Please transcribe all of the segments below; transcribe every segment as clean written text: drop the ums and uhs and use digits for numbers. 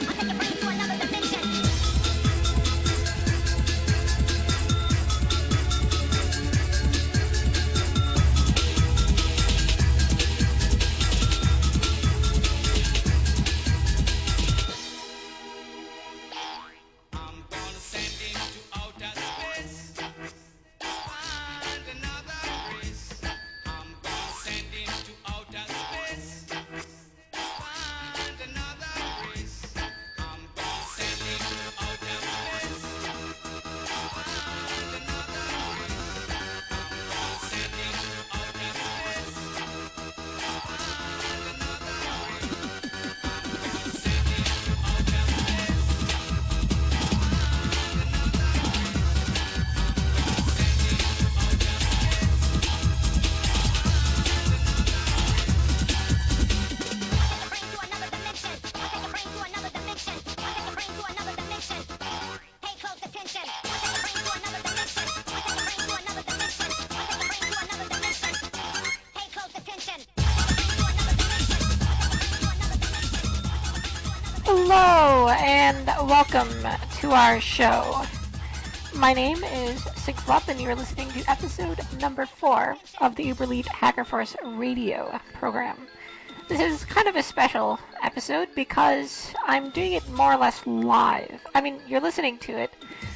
Hello and welcome to our show. My name is Sigflup and you're listening to episode number 4 of the Uberlead Hacker Force radio program. This is kind of a special episode because I'm doing it more or less live. I mean, you're listening to it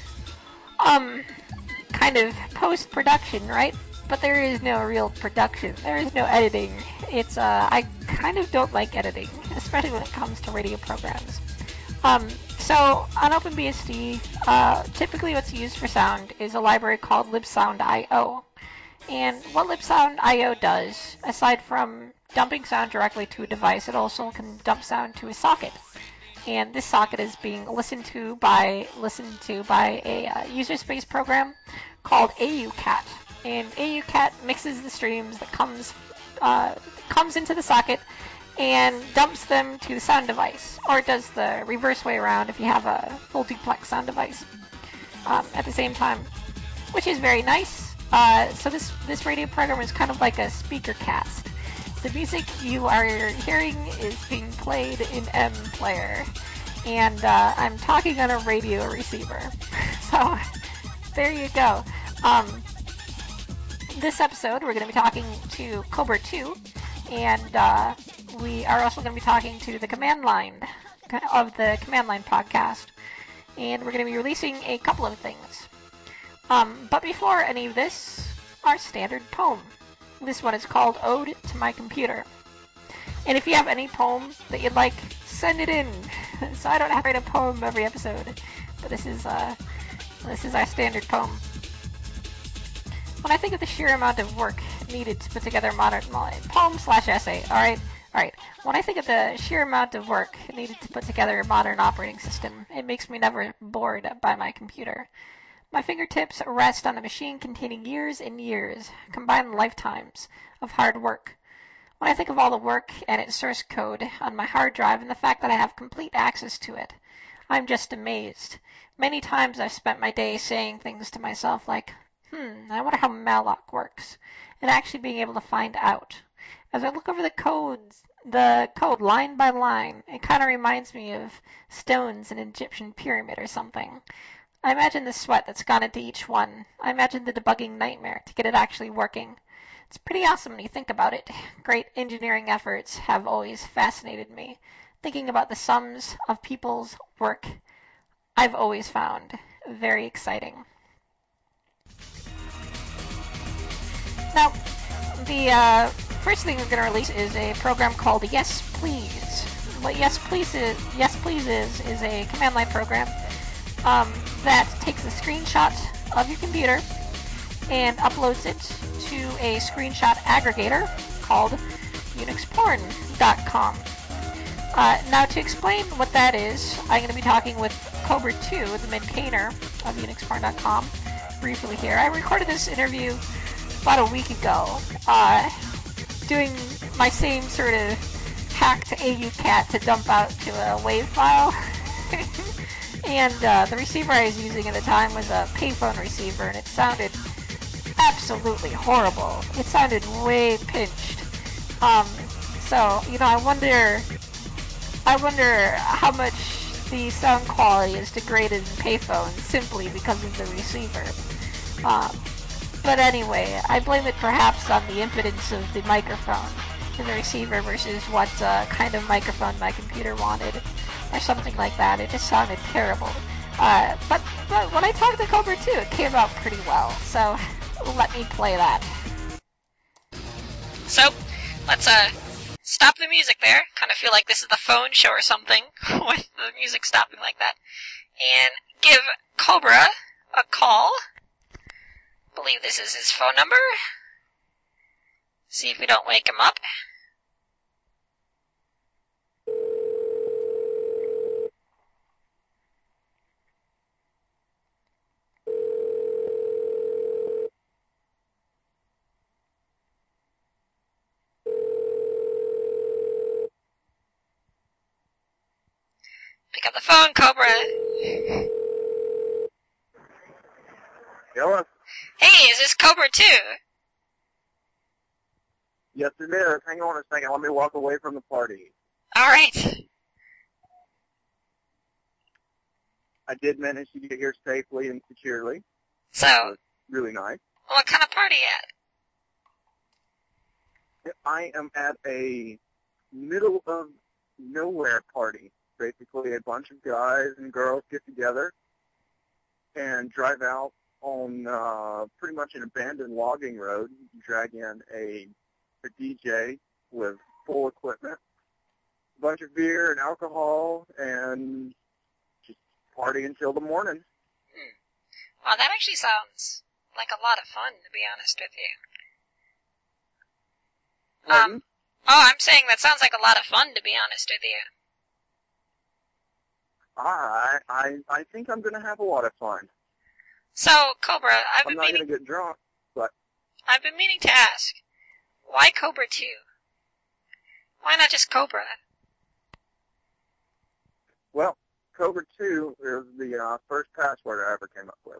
kind of post-production, right? But there is no real production. There is no editing. I kind of don't like editing, especially when it comes to radio programs. So on OpenBSD, typically what's used for sound is a library called libsound.io. And what libsound.io does, aside from dumping sound directly to a device, it also can dump sound to a socket. And this socket is being listened to by a user space program called AUCAT. And AUCAT mixes the streams that comes into the socket and dumps them to the sound device, or it does the reverse way around if you have a full duplex sound device at the same time, which is very nice. So this radio program is kind of like a speaker cast. The music you are hearing is being played in M player, and I'm talking on a radio receiver. So there you go. This episode, we're going to be talking to Cobra 2, and we are also going to be talking to the Command Line of the Command Line podcast, and we're going to be releasing a couple of things. But before any of this, our standard poem. This one is called Ode to My Computer. And if you have any poem that you'd like, send it in. So I don't have to write a poem every episode, but this is our standard poem. When I think of the sheer amount of work needed to put together a modern poem/essay, all right. When I think of the sheer amount of work needed to put together a modern operating system, it makes me never bored by my computer. My fingertips rest on a machine containing years and years, combined lifetimes of hard work. When I think of all the work and its source code on my hard drive and the fact that I have complete access to it, I'm just amazed. Many times I've spent my day saying things to myself like, I wonder how malloc works, and actually being able to find out. As I look over the code line by line, it kind of reminds me of stones in an Egyptian pyramid or something. I imagine the sweat that's gone into each one. I imagine the debugging nightmare to get it actually working. It's pretty awesome when you think about it. Great engineering efforts have always fascinated me. Thinking about the sums of people's work, I've always found very exciting. Now, the first thing we're going to release is a program called Yes Please. What Yes Please is a command line program that takes a screenshot of your computer and uploads it to a screenshot aggregator called unixporn.com. Now, to explain what that is, I'm going to be talking with Cobra 2, the maintainer of unixporn.com, briefly here. I recorded this interview about a week ago, doing my same sort of hack to AUCAT to dump out to a WAV file. And the receiver I was using at the time was a payphone receiver, and it sounded absolutely horrible. It sounded way pinched. So, I wonder how much the sound quality is degraded in payphones simply because of the receiver. Um, but anyway, I blame it perhaps on the impedance of the microphone in the receiver versus what kind of microphone my computer wanted, or something like that. It just sounded terrible. But when I talked to Cobra 2, it came out pretty well. So let me play that. So let's stop the music there. Kind of feel like this is the phone show or something with the music stopping like that. And give Cobra a call. I believe this is his phone number. See if we don't wake him up. Pick up the phone, Cobra. Hello? Hey, is this Cobra 2? Yes, it is. Hang on a second. Let me walk away from the party. All right. I did manage to get here safely and securely. So, That was really nice. what kind of party at? I am at a middle of nowhere party. Basically, a bunch of guys and girls get together and drive out on pretty much an abandoned logging road, drag in a DJ with full equipment, a bunch of beer and alcohol, and just party until the morning. Wow, that actually sounds like a lot of fun, to be honest with you. Pardon? I'm saying that sounds like a lot of fun, to be honest with you. I think I'm going to have a lot of fun. So, Cobra, I'm not going to get drunk, but I've been meaning to ask, why Cobra 2? Why not just Cobra? well, Cobra 2 is the first password I ever came up with.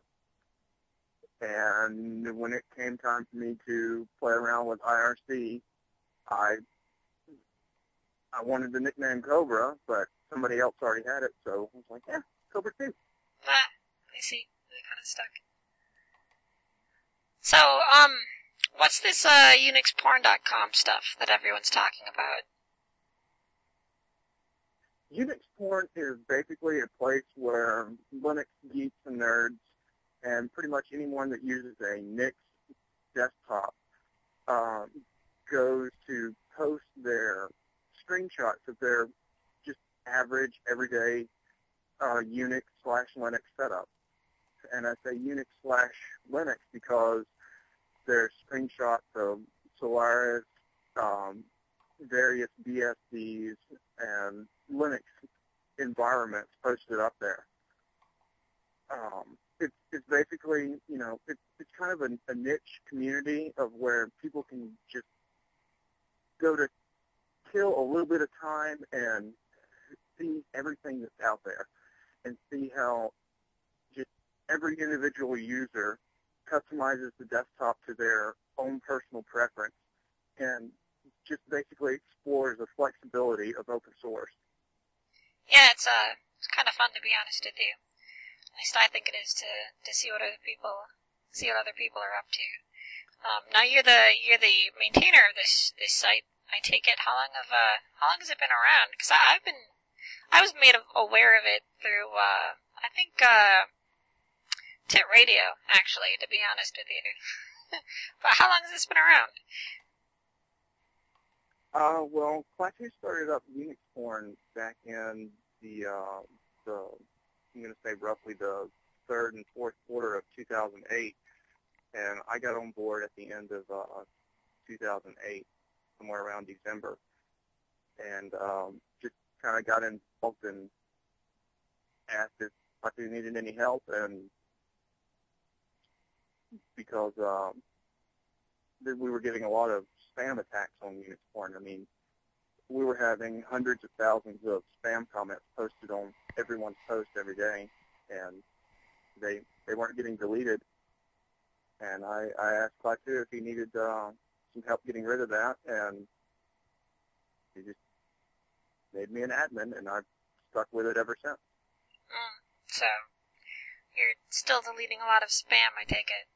And when it came time for me to play around with IRC, I wanted the nickname Cobra, but somebody else already had it, so I was like, yeah, Cobra 2. I see. They're kind of stuck. So, what's this UnixPorn.com stuff that everyone's talking about? Unix Porn is basically a place where Linux geeks and nerds and pretty much anyone that uses a Nix desktop goes to post their screenshots of their just average, everyday Unix/Linux setup. And I say Unix/Linux because there's screenshots of Solaris, various BSDs, and Linux environments posted up there. It's basically, it's kind of a niche community of where people can just go to kill a little bit of time and see everything that's out there and see how just every individual user customizes the desktop to their own personal preference and just basically explores the flexibility of open source. Yeah, it's kind of fun, to be honest with you. At least I think it is to see what other people are up to. Now you're the maintainer of this site. I take it. How long has it been around? Because I was made aware of it through I think Tit Radio, actually, to be honest with you. But how long has this been around? Well, Klaatu started up Unix Porn back in the I'm going to say roughly the third and fourth quarter of 2008, and I got on board at the end of 2008, somewhere around December, and just kind of got involved and asked if Klaatu needed any help, and because we were getting a lot of spam attacks on Unix Porn. I mean, we were having hundreds of thousands of spam comments posted on everyone's post every day, and they weren't getting deleted. And I asked Klaatu if he needed some help getting rid of that, and he just made me an admin, and I've stuck with it ever since. So you're still deleting a lot of spam, I take it.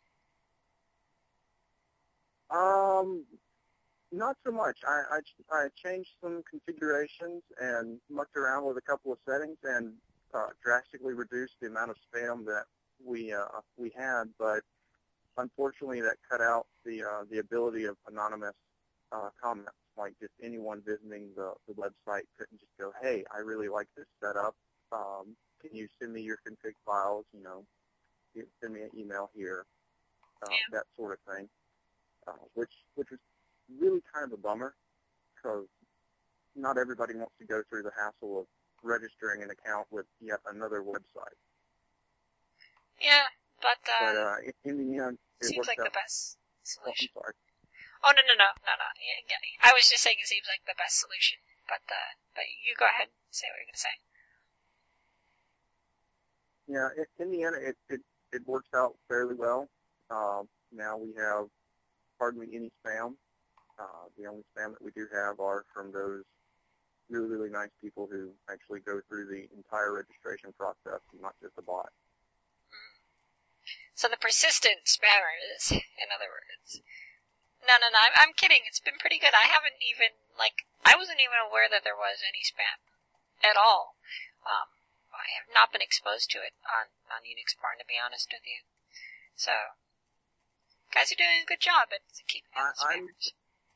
Not so much. I changed some configurations and mucked around with a couple of settings and drastically reduced the amount of spam that we had, but unfortunately that cut out the ability of anonymous comments. Like just anyone visiting the website couldn't just go, hey, I really like this setup. Can you send me your config files? You know, send me an email here, that sort of thing, which was really kind of a bummer because not everybody wants to go through the hassle of registering an account with yet another website. Yeah, but in the end, it seems like out. the best solution. Oh, I'm sorry. Oh, no. Yeah, I was just saying it seems like the best solution, but you go ahead and say what you're going to say. Yeah, in the end, it works out fairly well. Now we have hardly any spam. The only spam that we do have are from those really, really nice people who actually go through the entire registration process, and not just a bot. So the persistent spammers, in other words. No, I'm kidding. It's been pretty good. I wasn't even aware that there was any spam at all. I have not been exposed to it on Unix Porn, to be honest with you. So, guys are doing a good job at keeping out the spammers.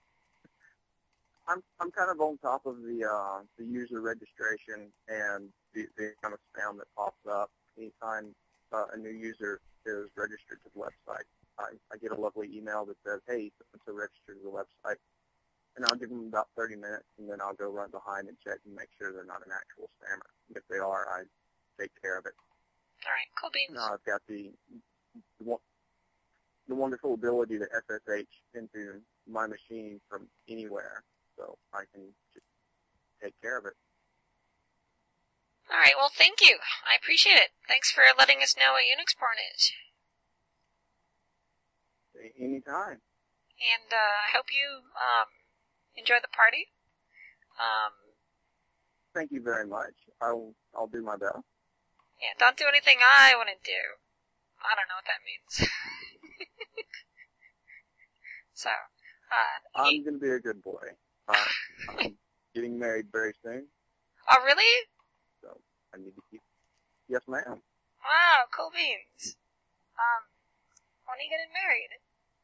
I'm kind of on top of the user registration and the amount of spam that pops up anytime a new user is registered to the website. I get a lovely email that says, hey, so registered to the website. And I'll give them about 30 minutes, and then I'll go run behind and check and make sure they're not an actual spammer. If they are, I take care of it. All right, cool beans. I've got the wonderful ability to SSH into my machine from anywhere, so I can just take care of it. All right, well, thank you. I appreciate it. Thanks for letting us know what Unix Porn is. Anytime. And I hope you enjoy the party. Thank you very much. I'll do my best. Yeah, don't do anything I wouldn't do. I don't know what that means. So, I'm going to be a good boy. I'm getting married very soon. Oh, really? So, I need to keep... Yes, ma'am. Wow, cool beans. When are you getting married?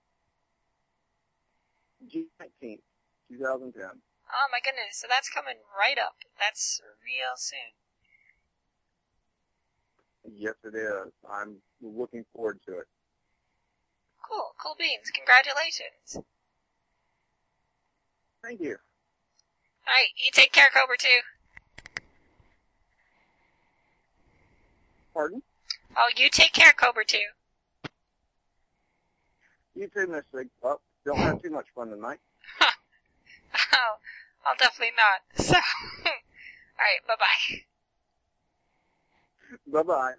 June 19th, 2010. Oh my goodness, so that's coming right up. That's real soon. Yes, it is. I'm looking forward to it. Cool beans. Congratulations. Thank you. Alright, you take care, Cobra 2. Pardon? Oh, you take care, Cobra 2. You too, Miss Sig. Well, don't have too much fun tonight. Oh, I'll definitely not. So, alright, bye-bye. Bye-bye.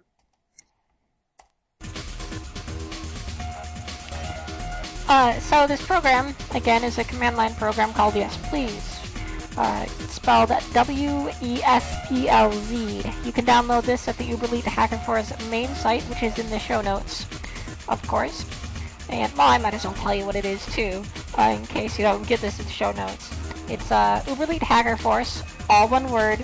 So this program, again, is a command line program called Yes Please. It's spelled WESPLZ. You can download this at the Uberlead Hacker Force main site, which is in the show notes, of course. And, well, I might as well tell you what it is, too, in case you don't get this in the show notes. It's Uberlead Hacker Force, all one word,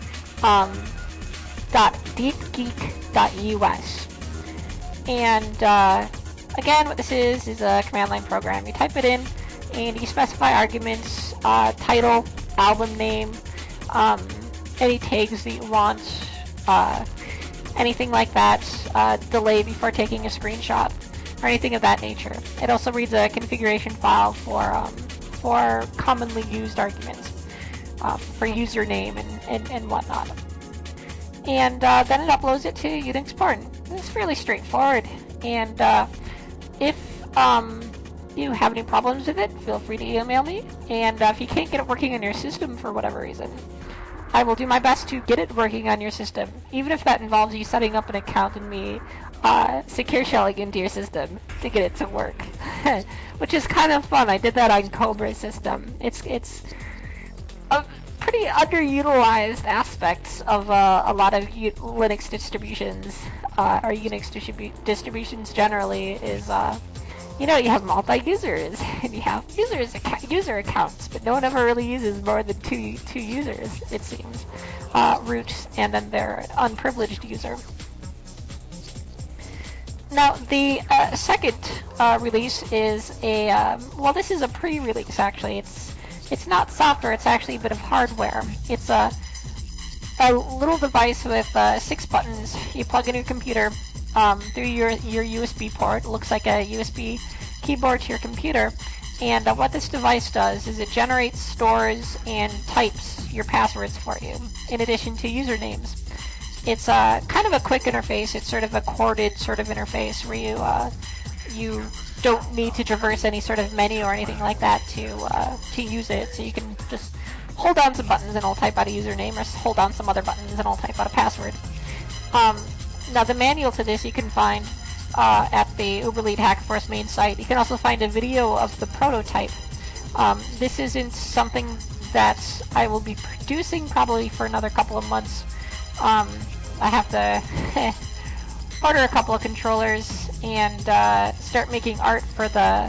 .deepgeek.us. And, again, what this is a command line program. You type it in, and you specify arguments, title, album name, any tags that you want, anything like that, delay before taking a screenshot, or anything of that nature. It also reads a configuration file for commonly used arguments, for username and whatnot. And then it uploads it to Unix Porn. It's fairly straightforward. And if you have any problems with it, feel free to email me. And if you can't get it working on your system for whatever reason, I will do my best to get it working on your system, even if that involves you setting up an account and me secure shelling into your system to get it to work, which is kind of fun. I did that on Cobra's system. It's a pretty pretty underutilized aspects of a lot of Linux distributions, or Unix distributions generally, is you have multi-users, and you have user accounts, but no one ever really uses more than two users, it seems. Root, and then their unprivileged user. Now, the second release is this is a pre-release, actually. It's not software, it's actually a bit of hardware. It's a little device with 6 buttons. You plug in your computer through your USB port. It looks like a USB keyboard to your computer. And what this device does is it generates, stores, and types your passwords for you, in addition to usernames. It's kind of a quick interface. It's sort of a corded sort of interface where you don't need to traverse any sort of menu or anything like that to use it. So you can just hold down some buttons and it'll type out a username, or hold down some other buttons and it'll type out a password. Now the manual to this you can find at the Uberlead Hackerforce main site. You can also find a video of the prototype. This isn't something that I will be producing probably for another couple of months. I have to order a couple of controllers and start making art for the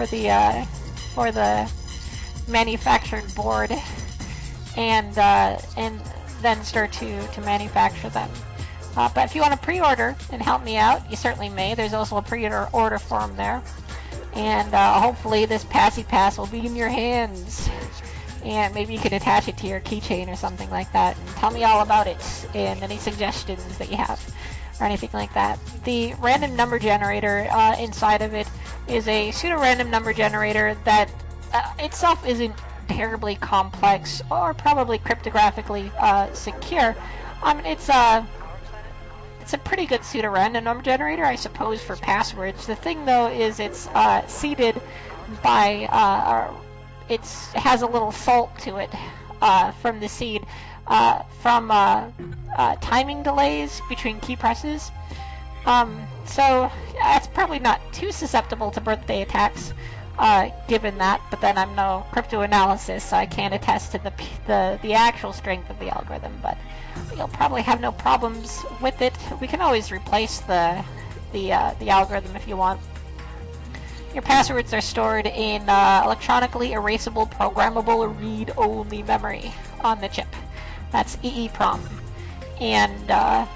manufactured board, and then start to manufacture them. But if you want to pre-order and help me out, you certainly may. There's also a pre-order form there, and hopefully this Passy Pass will be in your hands. And maybe you can attach it to your keychain or something like that, and tell me all about it and any suggestions that you have or anything like that. The random number generator inside of it is a pseudo-random number generator that itself isn't terribly complex or probably cryptographically secure. It's a pretty good pseudo-random number generator, I suppose, for passwords. The thing, though, is it's seeded by it has a little fault to it from the seed from timing delays between key presses. So it's probably not too susceptible to birthday attacks, given that. But then I'm no cryptoanalyst, so I can't attest to the actual strength of the algorithm. But you'll probably have no problems with it. We can always replace the algorithm if you want. Your passwords are stored in electronically erasable, programmable, read-only memory on the chip. That's EEPROM. And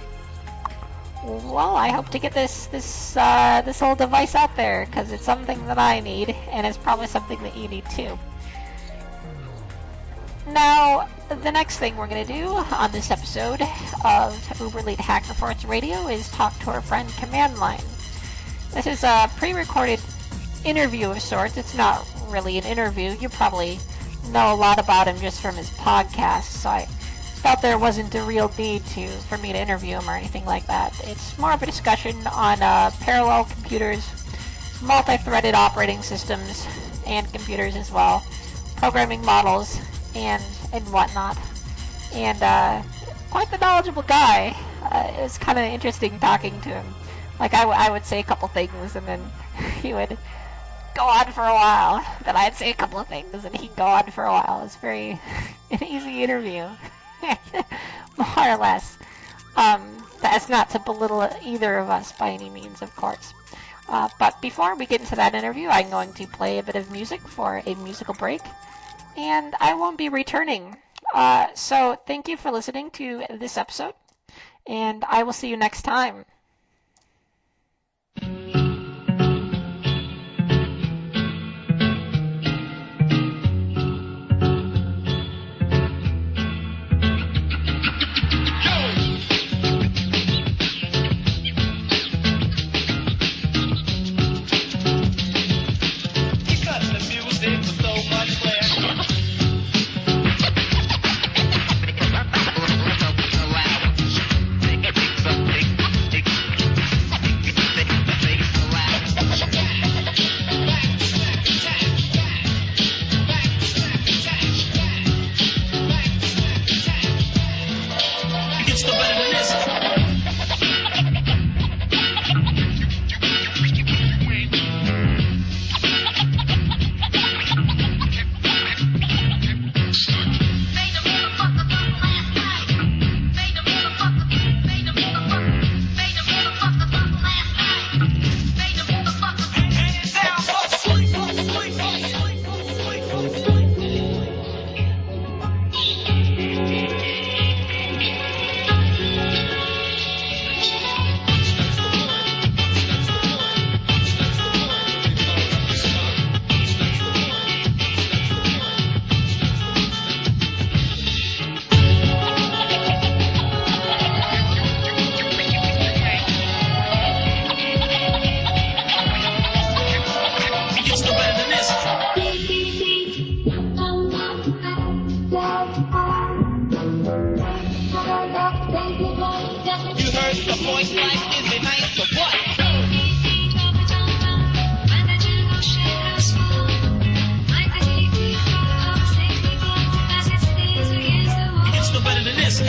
I hope to get this whole device out there, because it's something that I need, and it's probably something that you need too. Now, the next thing we're going to do on this episode of Uberlead Hackerforce Radio is talk to our friend Command Line. This is a pre-recorded interview of sorts. It's not really an interview. You probably know a lot about him just from his podcast, so I felt there wasn't a real need for me to interview him or anything like that. It's more of a discussion on parallel computers, multi-threaded operating systems, and computers as well, programming models, and whatnot. And quite the knowledgeable guy. It was kind of interesting talking to him. Like, I would say a couple things, and then he would go on for a while. Then I'd say a couple of things, and he'd go on for a while. It's an easy interview, more or less. That's not to belittle either of us by any means, of course. But before we get into that interview, I'm going to play a bit of music for a musical break, and I won't be returning. So thank you for listening to this episode, and I will see you next time. You heard the voice like, is it nice or what? It's no better than this.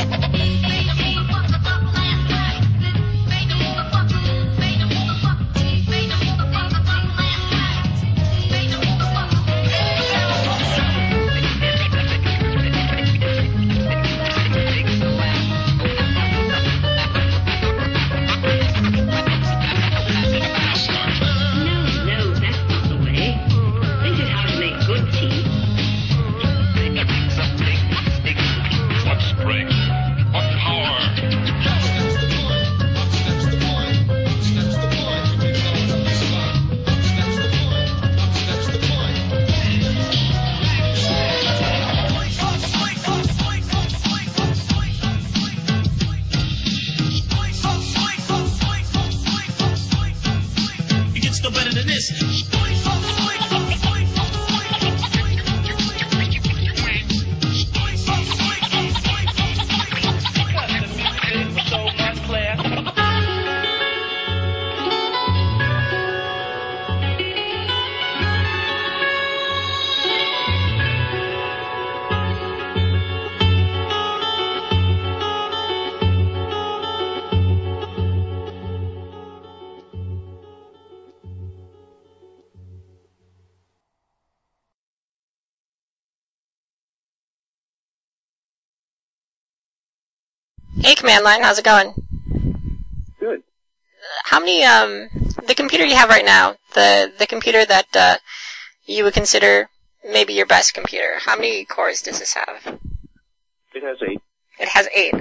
Hey, Command Line, how's it going? Good. How many, the computer you have right now, the computer that, you would consider maybe your best computer, how many cores does this have? It has 8. It has 8.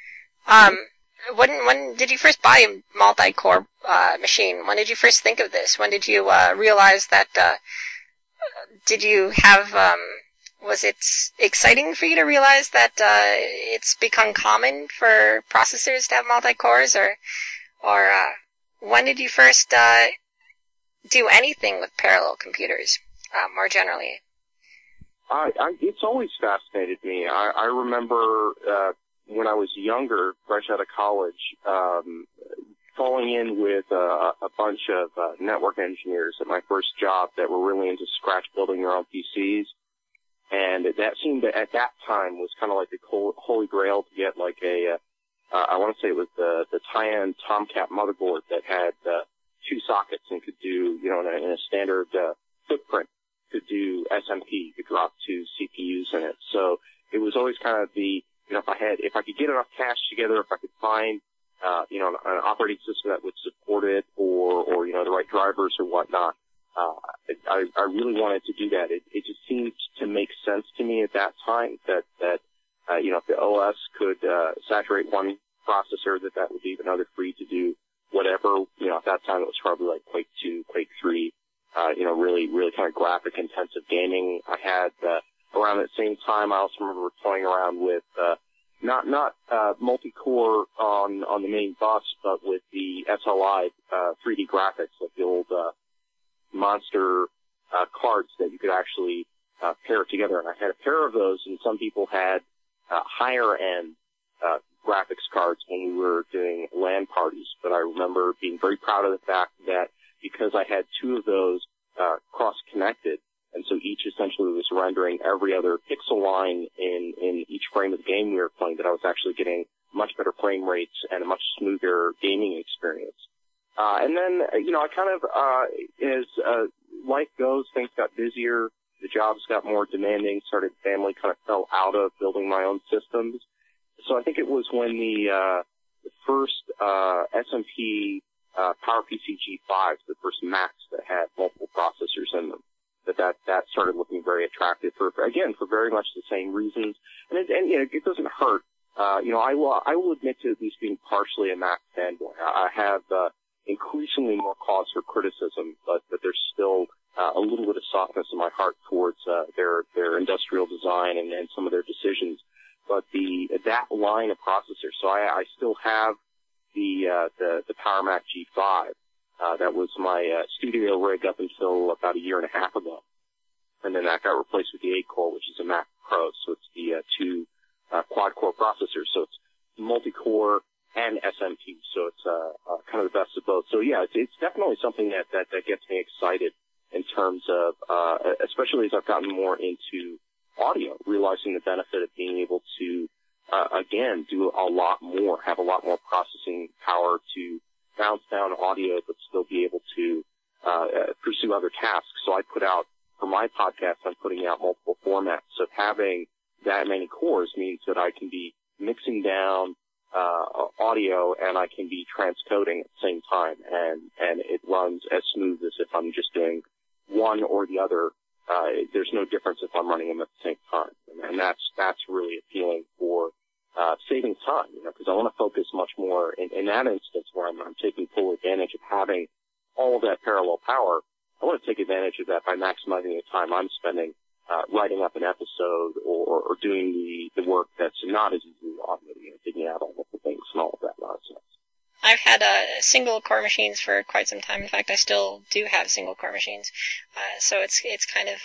When did you first buy a multi-core, machine? When did you first think of this? When did you, realize that, did you have, was it exciting for you to realize that it's become common for processors to have multi-cores, or when did you first do anything with parallel computers, more generally? It's always fascinated me. I remember when I was younger, fresh out of college, falling in with a bunch of network engineers at my first job that were really into scratch building their own PCs. And that seemed to, at that time, was kind of like the holy grail to get like I want to say it was the Tyan Tomcat motherboard that had 2 sockets and could do, in a standard footprint, could do SMP, could drop 2 CPUs in it. So it was always kind of the, if I could get enough cash together, if I could find, an operating system that would support it or the right drivers or whatnot, I really wanted to do that. It just seemed to make sense to me at that time that if the OS could saturate one processor, that would leave another free to do whatever. At that time it was probably like Quake 2, Quake 3, really kind of graphic intensive gaming. I had around that same time I also remember toying around with not multi-core on the main bus, but with the SLI 3D graphics, like the old monster cards that you could actually pair together. And I had a pair of those, and some people had higher end graphics cards when we were doing LAN parties. But I remember being very proud of the fact that because I had 2 of those cross-connected, and so each essentially was rendering every other pixel line in each frame of the game we were playing, that I was actually getting much better frame rates and a much smoother gaming experience. And then, I kind of, as life goes, things got busier, the jobs got more demanding, family kind of fell out of building my own systems. So I think it was when the first SMP PowerPC G5s, the first Macs that had multiple processors in them, that started looking very attractive for very much the same reasons. And it doesn't hurt. I will admit to at least being partially a Mac fanboy. I have increasingly more cause for criticism, but there's still a little bit of softness in my heart towards their industrial design and some of their decisions. But that line of processors, so I still have the PowerMac G5. That was my studio rig up until about a year and a half ago, and then that got replaced with the 8-core, which is a Mac Pro. So it's the 2 quad-core processors. So it's multi-core and SMP, so it's kind of the best of both. So yeah, it's definitely something that gets me excited in terms of, especially as I've gotten more into audio, realizing the benefit of being able to, again, do a lot more, have a lot more processing power to bounce down audio, but still be able to pursue other tasks. So I put out, for my podcast, I'm putting out multiple formats. So having that many cores means that I can be mixing down audio and I can be transcoding at the same time, and it runs as smooth as if I'm just doing one or the other. There's no difference if I'm running them at the same time, and that's really appealing for saving time, because I want to focus much more in that instance where I'm taking full advantage of having all of that parallel power. I want to take advantage of that by maximizing the time I'm spending writing up an episode or doing the work that's not as easily automated, digging out all of the things and all of that nonsense. I've had single core machines for quite some time. In fact, I still do have single core machines. So it's kind of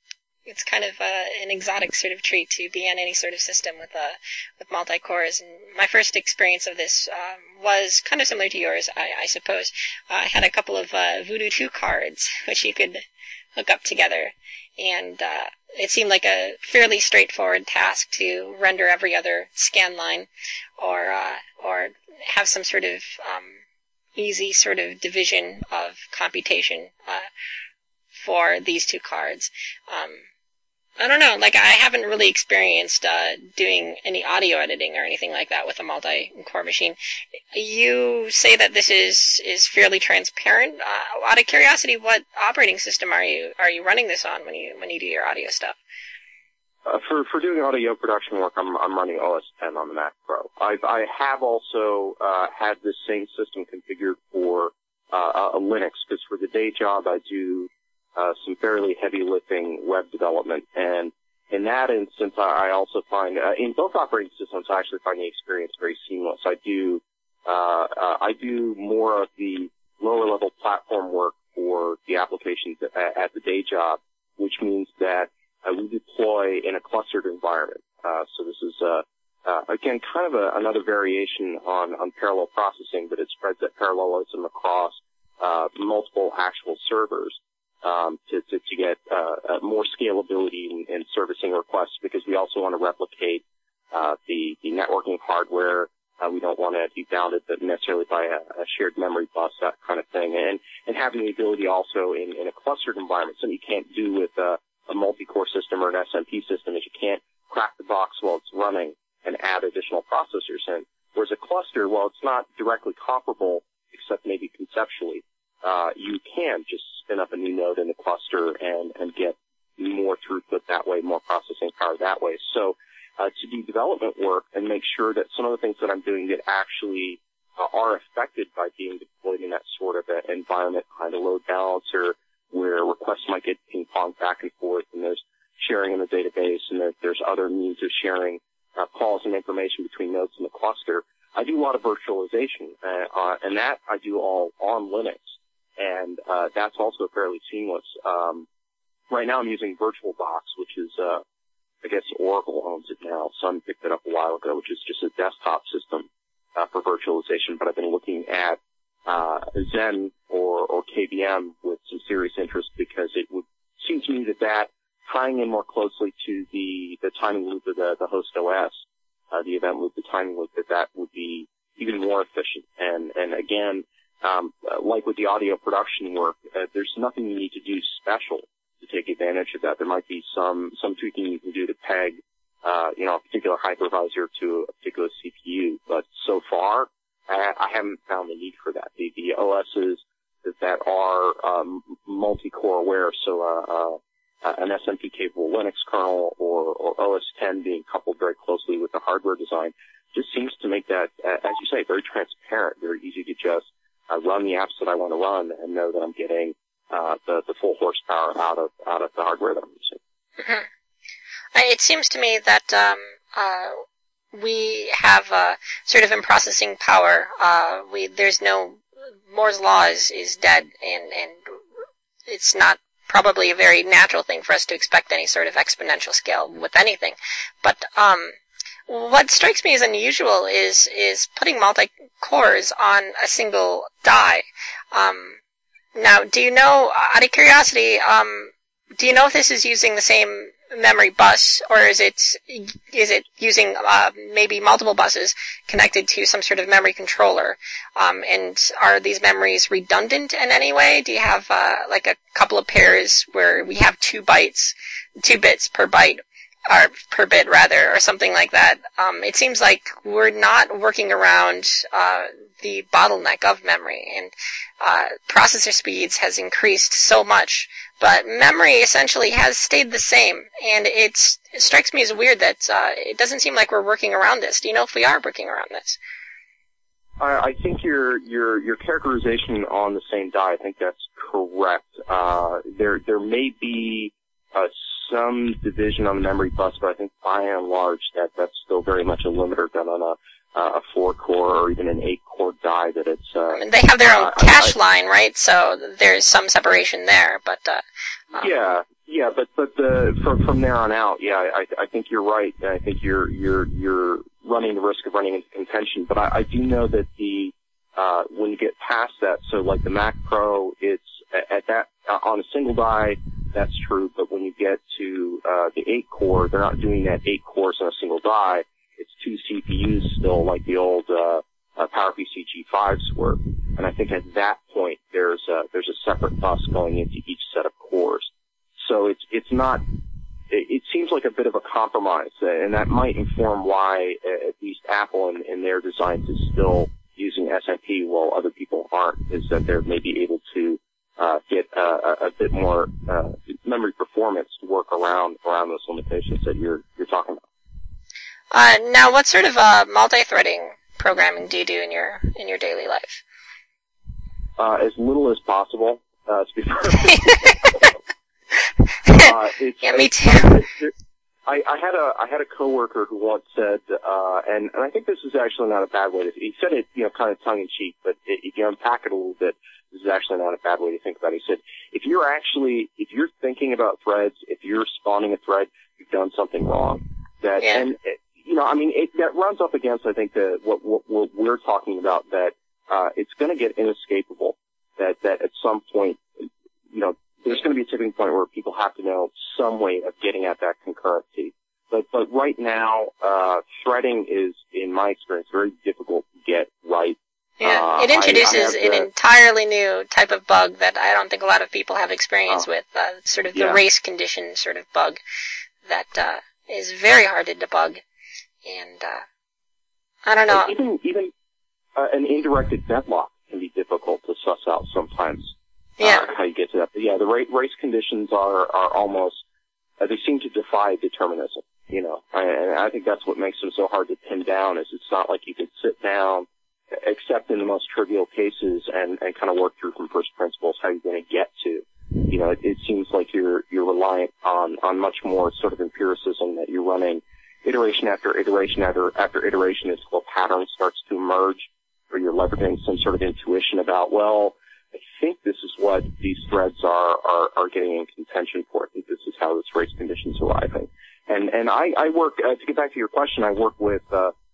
an exotic sort of treat to be on any sort of system with multi-cores. And my first experience of this was kind of similar to yours, I suppose. I had a couple of Voodoo 2 cards, which you could hook up together. And it seemed like a fairly straightforward task to render every other scan line or have some sort of easy sort of division of computation for these 2 cards. I don't know, I haven't really experienced doing any audio editing or anything like that with a multi-core machine. You say that this is fairly transparent. Out of curiosity, what operating system are you running this on when you do your audio stuff? For doing audio production work, I'm running OS X on the Mac Pro. I have also had this same system configured for a Linux, because for the day job I do some fairly heavy lifting web development, and in that instance I also find in both operating systems I actually find the experience very seamless. I do more of the lower level platform work for the applications at the day job, which means that we deploy in a clustered environment. So this is again kind of another variation on parallel processing, but it spreads that parallelism across multiple actual servers. To get more scalability in servicing requests, because we also want to replicate the networking hardware. We don't want to be bounded necessarily by a shared memory bus, that kind of thing. And having the ability also in a clustered environment, something you can't do with a multi-core system or an SMP system, is you can't crack the box while it's running and add additional processors in. Whereas a cluster, while it's not directly comparable, except maybe conceptually, you can just spin up a new node in the cluster and get more throughput that way, more processing power that way. So to do development work and make sure that some of the things that I'm doing that actually are affected by being deployed in that sort of an environment, kind of load balancer, where requests might get ping-ponged back and forth, and there's sharing in the database, and there's other means of sharing calls and information between nodes in the cluster. I do a lot of virtualization, and that I do all on Linux. And that's also fairly seamless. Right now I'm using VirtualBox, which is, I guess Oracle owns it now. Sun picked it up a while ago, which is just a desktop system for virtualization. But I've been looking at Zen or KVM with some serious interest, because it would seem to me that tying in more closely to the timing loop of the host OS, the event loop, the timing loop, that would be even more efficient. And again, like with the audio production work, there's nothing you need to do special to take advantage of that. There might be some tweaking you can do to peg, a particular hypervisor to a particular CPU, but so far, I haven't found the need for that. The OSs that are, multi-core aware, so, an SMP-capable Linux kernel or OS X being coupled very closely with the hardware design just seems to make that, as you say, very transparent, very easy to just run the apps that I want to run and know that I'm getting the full horsepower out of the hardware that I'm using. Mm-hmm. It seems to me that we have sort of in processing power. There's no Moore's law is dead, and it's not probably a very natural thing for us to expect any sort of exponential scale with anything. But what strikes me as unusual is putting multi-cores on a single die. Now, do you know, out of curiosity, do you know if this is using the same memory bus, or is it using maybe multiple buses connected to some sort of memory controller? And are these memories redundant in any way? Do you have like a couple of pairs where we have 2 bits per byte, or per bit rather, or something like that? It seems like we're not working around the bottleneck of memory, and processor speeds has increased so much, but memory essentially has stayed the same. And it strikes me as weird that it doesn't seem like we're working around this. Do you know if we are working around this? I think your characterization on the same die, I think that's correct. There may be some division on the memory bus, but I think by and large that's still very much a limiter done on a 4-core or even an 8-core die. That it's they have their own cache line, right? So there's some separation there, but but from there on out, I think you're right. I think you're running the risk of running into contention. But I do know that when you get past that, so like the Mac Pro, it's at that on a single die. That's true, but when you get to the 8-core, they're not doing that 8 cores on a single die. It's 2 CPUs still, like the old PowerPC G5s were. And I think at that point there's a separate bus going into each set of cores. So it's not. It seems like a bit of a compromise, and that might inform why at least Apple in their designs is still using SMP while other people aren't. Is that they're maybe able to get a bit more memory performance to work around those limitations that you're talking about. Now, what sort of multi-threading programming do you do in your daily life? As little as possible. To be yeah, me too. I had a coworker who once said, and I think this is actually not a bad way to. He said it, kind of tongue in cheek, but if you unpack it a little bit, this is actually not a bad way to think about it. He said, if you're thinking about threads, if you're spawning a thread, you've done something wrong. That runs up against, I think, what we're talking about, that it's going to get inescapable. That at some point, there's going to be a tipping point where people have to know some way of getting at that concurrency. But right now, threading is, in my experience, very difficult to get right. Yeah, it introduces an entirely new type of bug that I don't think a lot of people have experience with, sort of the race condition sort of bug that is very hard to debug. And I don't know. Even an indirected deadlock can be difficult to suss out sometimes. Yeah. How you get to that. But yeah, the race conditions are almost, they seem to defy determinism, and I think that's what makes them so hard to pin down, is it's not like you can sit down, except in the most trivial cases, and kind of work through from first principles how you're going to get to. It seems like you're reliant on much more sort of empiricism, that you're running iteration after iteration after iteration until a pattern starts to emerge, or you're leveraging some sort of intuition about, well, I think this is what these threads are getting in contention for. I think this is how this race condition's arriving. And I work, to get back to your question, I work with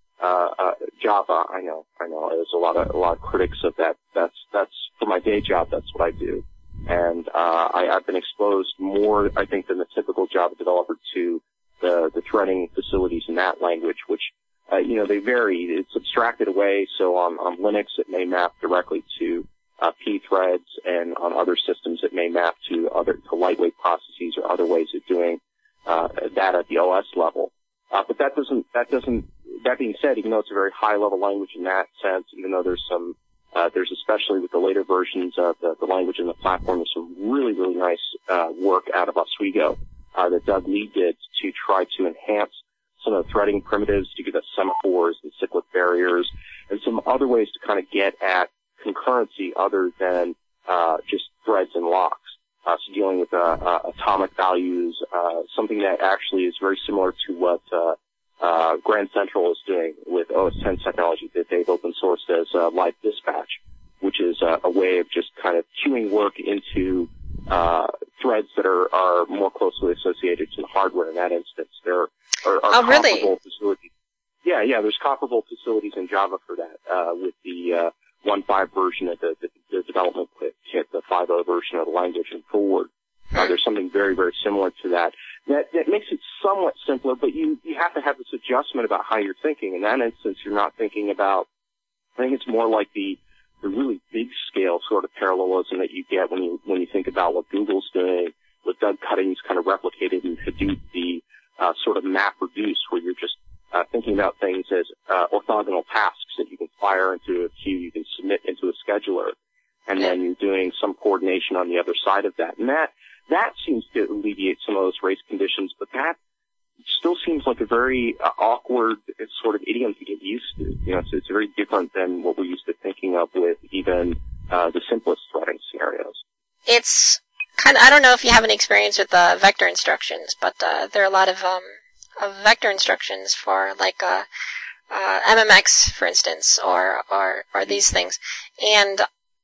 Java. I know. There's a lot of critics of that. That's for my day job. That's what I do. And I've been exposed more, I think, than the typical Java developer to the threading facilities in that language, which they vary. It's abstracted away. So on Linux, it may map directly to pthreads, and on other systems it may map to lightweight processes or other ways of doing that at the OS level. But that being said, even though it's a very high level language in that sense, even though there's especially with the later versions of the language and the platform, there's some really, really nice work out of Oswego that Doug Lee did to try to enhance some of the threading primitives, to give us semaphores and cyclic barriers, and some other ways to kind of get at concurrency other than just threads and locks. So dealing with atomic values, something that actually is very similar to what Grand Central is doing with OS X technology that they've open sourced as Live Dispatch, which is a way of just kind of queuing work into threads that are more closely associated to the hardware in that instance. There are comparable really? facilities. Yeah, there's comparable facilities in Java for that, with the 1.5 version of the development kit, the 5.0 version of the language, and forward. There's something very, very similar to that. That makes it somewhat simpler, but you have to have this adjustment about how you're thinking. In that instance, you're not thinking about, I think it's more like the really big scale sort of parallelism that you get when you think about what Google's doing with Doug Cutting's kind of replicated in Hadoop, the sort of map reduce, where you're just thinking about things as orthogonal tasks that you can fire into a queue, you can submit into a scheduler, and then you're doing some coordination on the other side of that. And that seems to alleviate some of those race conditions, but that still seems like a very awkward sort of idiom to get used to. You know, it's very different than what we're used to thinking of with even the simplest threading scenarios. It's kind of, I don't know if you have any experience with vector instructions, but there are a lot of vector instructions for like MMX, for instance, or these things. And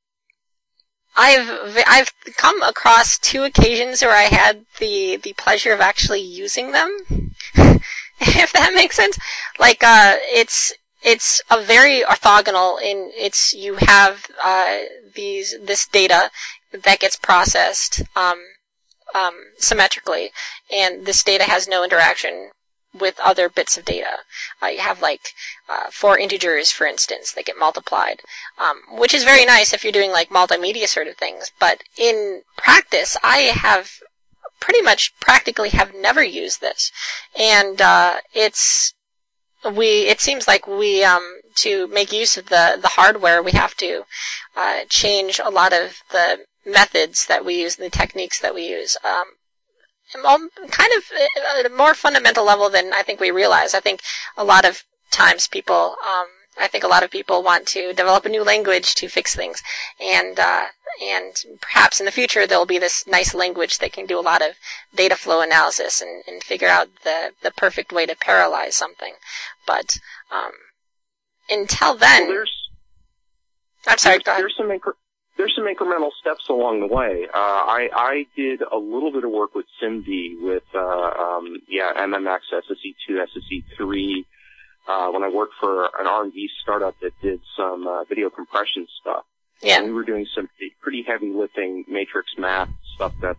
I've come across 2 occasions where I had the pleasure of actually using them, if that makes sense. Like it's a very orthogonal in you have this data that gets processed symmetrically, and this data has no interaction with other bits of data. You have like 4 integers, for instance, that get multiplied, which is very nice if you're doing like multimedia sort of things. But in practice, I have pretty much practically have never used this, and it seems like we to make use of the hardware, we have to change a lot of the methods that we use and the techniques that we use. Kind of at a more fundamental level than I think we realize. I think a lot of times people want to develop a new language to fix things, and perhaps in the future there'll be this nice language that can do a lot of data flow analysis and figure out the perfect way to parallelize something. But until then, well, I'm sorry. Go ahead. There's some incremental steps along the way. I did a little bit of work with SIMD with MMX, SSE2, SSE3, when I worked for an R&D startup that did some video compression stuff. Yeah. And we were doing some pretty heavy lifting matrix math stuff that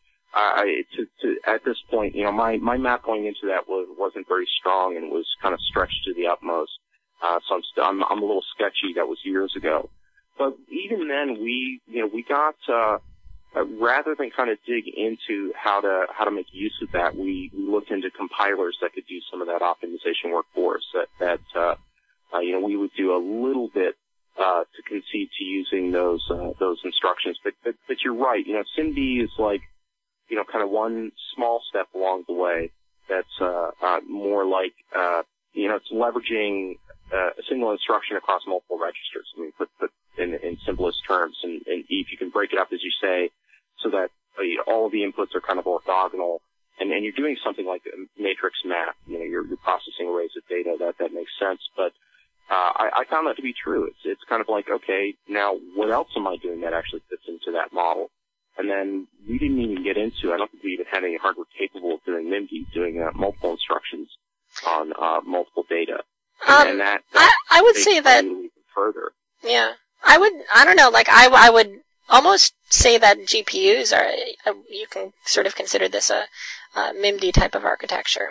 at this point, you know, my math going into that wasn't very strong and was kind of stretched to the utmost. So I'm a little sketchy. That was years ago. But even then, we got, rather than kind of dig into how to make use of that, we looked into compilers that could do some of that optimization work for us. We would do a little bit, to concede to using those instructions. But you're right. You know, SIMD is like, you know, kind of one small step along the way that's, more like, it's leveraging, a single instruction across multiple registers. I mean, put in simplest terms, and if you can break it up, as you say, so that all of the inputs are kind of orthogonal, and you're doing something like matrix math, you know, you're processing arrays of data, that makes sense. But I found that to be true. It's kind of like, okay, now what else am I doing that actually fits into that model? And then we didn't even get into, I don't think we even had any hardware capable of doing MIMD, doing multiple instructions on multiple data. And that I would say that even further. Yeah. I don't know, like I would almost say that GPUs are, you can sort of consider this a MIMD type of architecture.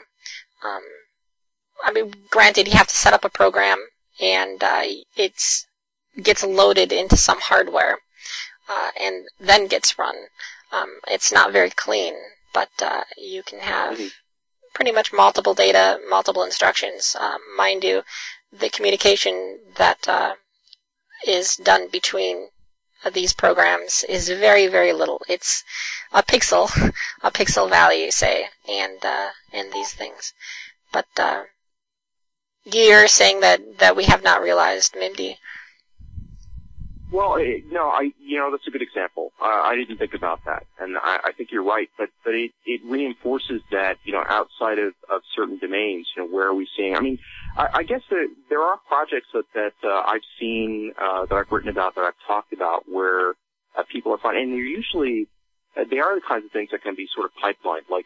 I mean, granted, you have to set up a program, and it gets loaded into some hardware, and then gets run. It's not very clean, but you can have pretty much multiple data, multiple instructions. Mind you, the communication that is done between these programs is very, very little. It's a pixel value, say, and these things. But you're saying that we have not realized MIMD. Well, no, that's a good example. I didn't think about that, and I think you're right. But it reinforces that, you know, outside of certain domains, you know, where are we seeing? I mean, I guess that there are projects that I've seen, that I've written about, that I've talked about, where people are finding, and they're usually they are the kinds of things that can be sort of pipelined, like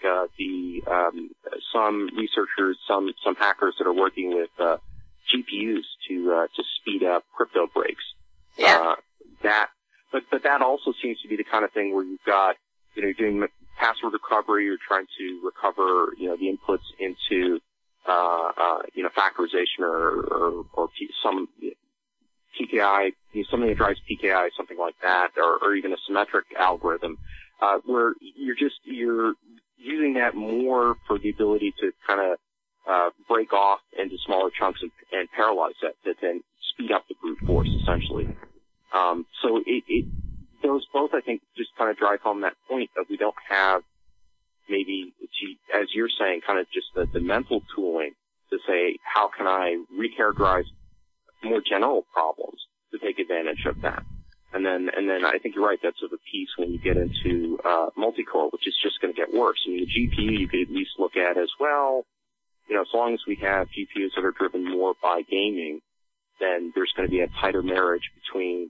some researchers, some hackers that are working with GPUs to speed up crypto breaks. Yeah. But that also seems to be the kind of thing where you've got, you're doing password recovery, you're trying to recover, the inputs into, factorization or some PKI, something that drives PKI, something like that, or even a symmetric algorithm, where you're using that more for the ability to kind of, break off into smaller chunks and paralyze that then speed up the brute force, essentially. So those both, I think, just kind of drive home that point of we don't have maybe, as you're saying, kind of just the mental tooling to say, how can I recharacterize more general problems to take advantage of that? And then I think you're right, that's of a piece when you get into, multi-core, which is just going to get worse. I mean, the GPU you could at least look at as well. As long as we have GPUs that are driven more by gaming, then there's going to be a tighter marriage between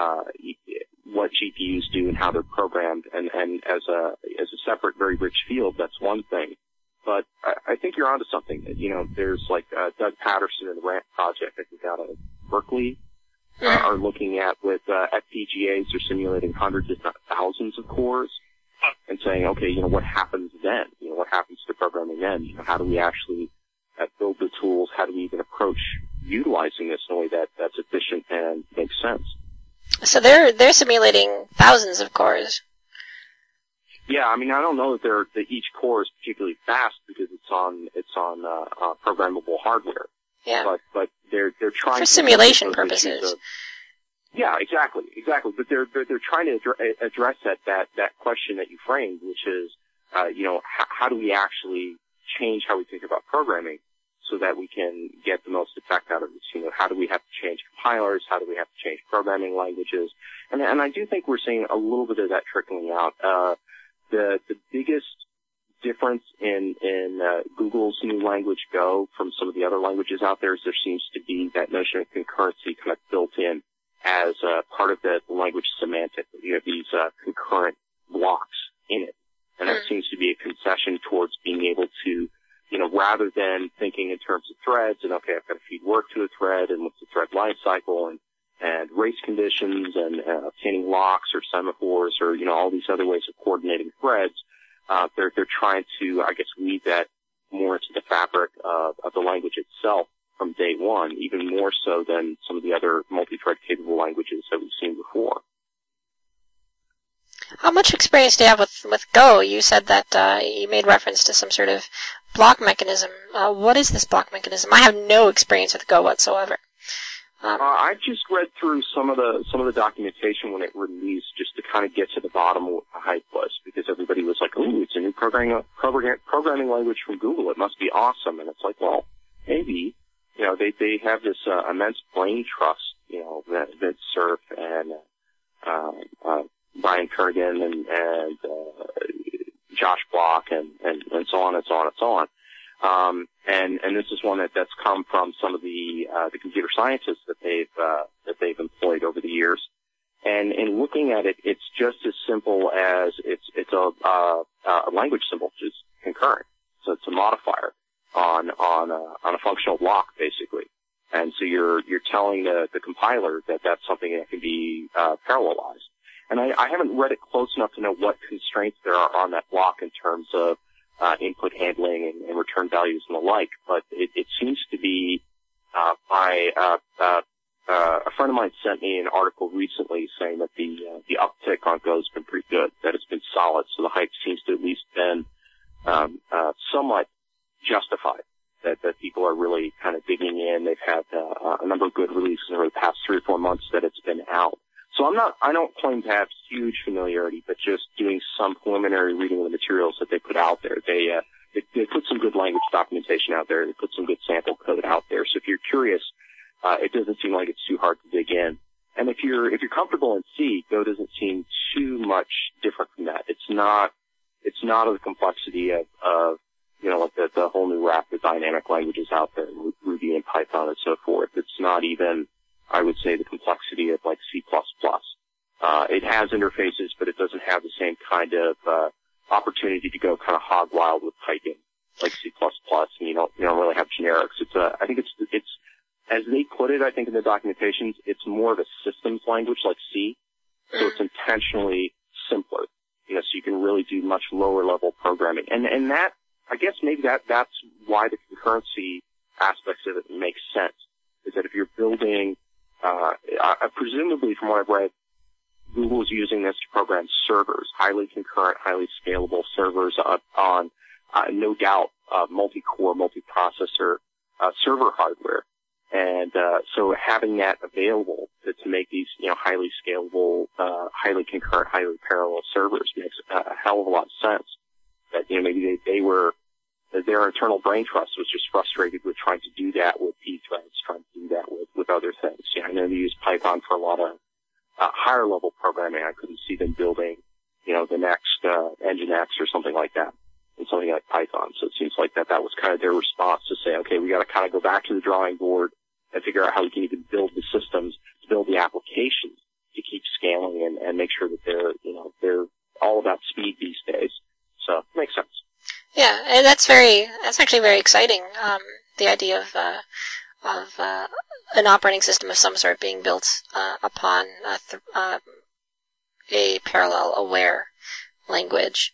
what GPUs do and how they're programmed, and as a separate, very rich field, that's one thing. But I think you're onto something. There's like Doug Patterson and the RAMP project, I think, out of Berkeley, are looking at with FPGAs. They're simulating hundreds, if not thousands, of cores, and saying, okay, what happens then? What happens to programming then? How do we actually build the tools? How do we even approach utilizing this in a way that's efficient and makes sense? So they're simulating thousands of cores. Yeah, I mean, I don't know that each core is particularly fast because it's on programmable hardware. Yeah. But they're trying for simulation purposes. Yeah, exactly. But they're trying to address that question that you framed, which is, how do we actually change how we think about programming so that we can get the most effect out of this? How do we have to change compilers? How do we have to change programming languages? And I do think we're seeing a little bit of that trickling out. The biggest difference in Google's new language Go from some of the other languages out there is there seems to be that notion of concurrency kind of built in as part of the language semantic. You have these concurrent blocks in it, and that seems to be a concession towards being able to, rather than thinking in terms of threads and, okay, I've got to feed work to a thread and what's the thread life cycle and race conditions and obtaining locks or semaphores or, all these other ways of coordinating threads. They're trying to, I guess, weave that more into the fabric of the language itself from day one, even more so than some of the other multi-thread capable languages that we've seen before. How much experience do you have with Go? You said that you made reference to some sort of block mechanism. What is this block mechanism? I have no experience with Go whatsoever. I just read through some of the documentation when it released, just to kind of get to the bottom of what the hype was, because everybody was like, "Ooh, it's a new programming language from Google. It must be awesome." And it's like, well, maybe. They have this immense brain trust, that Cerf and Brian Kerrigan and Josh Block and so on and so on and so on. And this is one that's come from some of the computer scientists that they've employed over the years. And in looking at it, it's just as simple as it's a language symbol, which is concurrent. So it's a modifier on a functional block, basically. And so you're telling the compiler that that's something that can be parallelized. And I haven't read it close enough to know what constraints there are on that block in terms of input handling and return values and the like, but it seems to be a friend of mine sent me an article recently saying that the uptick on Go has been pretty good, that it's been solid, so the hype seems to at least been somewhat justified, that people are really kind of digging in. They've had a number of good releases over the past 3 or 4 months that it's been out. So I don't claim to have huge familiarity, but just doing some preliminary reading of the materials that they put out there. They put some good language documentation out there. They put some good sample code out there. So if you're curious, it doesn't seem like it's too hard to dig in. And if you're comfortable in C, Go doesn't seem too much different from that. It's not of the complexity of like the whole new raft of dynamic languages out there, Ruby and Python and so forth. It's not even, I would say, the complexity of like C++. It has interfaces, but it doesn't doesn't have the same kind of opportunity to go kind of hog wild with typing like C++, and you don't really have generics. I think it's as they put it, I think in the documentations, it's more of a systems language like C, so it's intentionally simpler. So you can really do much lower level programming, and that, I guess maybe that's why the concurrency aspects of it makes sense. Is that if you're building, presumably from what I've read, Google is using this to program servers, highly concurrent, highly scalable servers on no doubt, multi-core, multi-processor, server hardware. And, so having that available to make these, highly scalable, highly concurrent, highly parallel servers makes a hell of a lot of sense. That, maybe their internal brain trust was just frustrated with trying to do that with pthreads, trying to do that with other things. I know they use Python for a lot of, higher level programming. I couldn't see them building, the next, Nginx or something like that. And something like Python. So it seems like that was kind of their response to say, okay, we got to kind of go back to the drawing board and figure out how we can even build the systems, to build the applications to keep scaling and make sure that they're all about speed these days. So it makes sense. Yeah, and that's actually very exciting. The idea of an operating system of some sort being built upon a parallel aware language.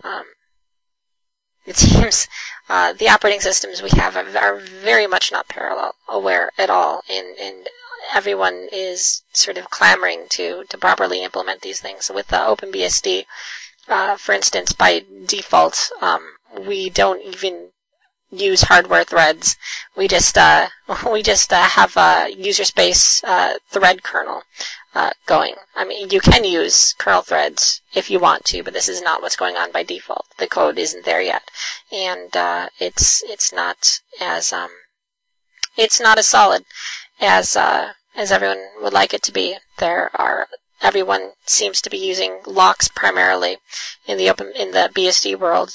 It seems the operating systems we have are very much not parallel aware at all, and everyone is sort of clamoring to properly implement these things. So with the OpenBSD, for instance, by default, we don't even use hardware threads. We just have a user space thread kernel going. I mean, you can use kernel threads if you want to, but this is not what's going on by default. The code isn't there yet, and it's not as solid as everyone would like it to be. Everyone seems to be using locks primarily in the BSD world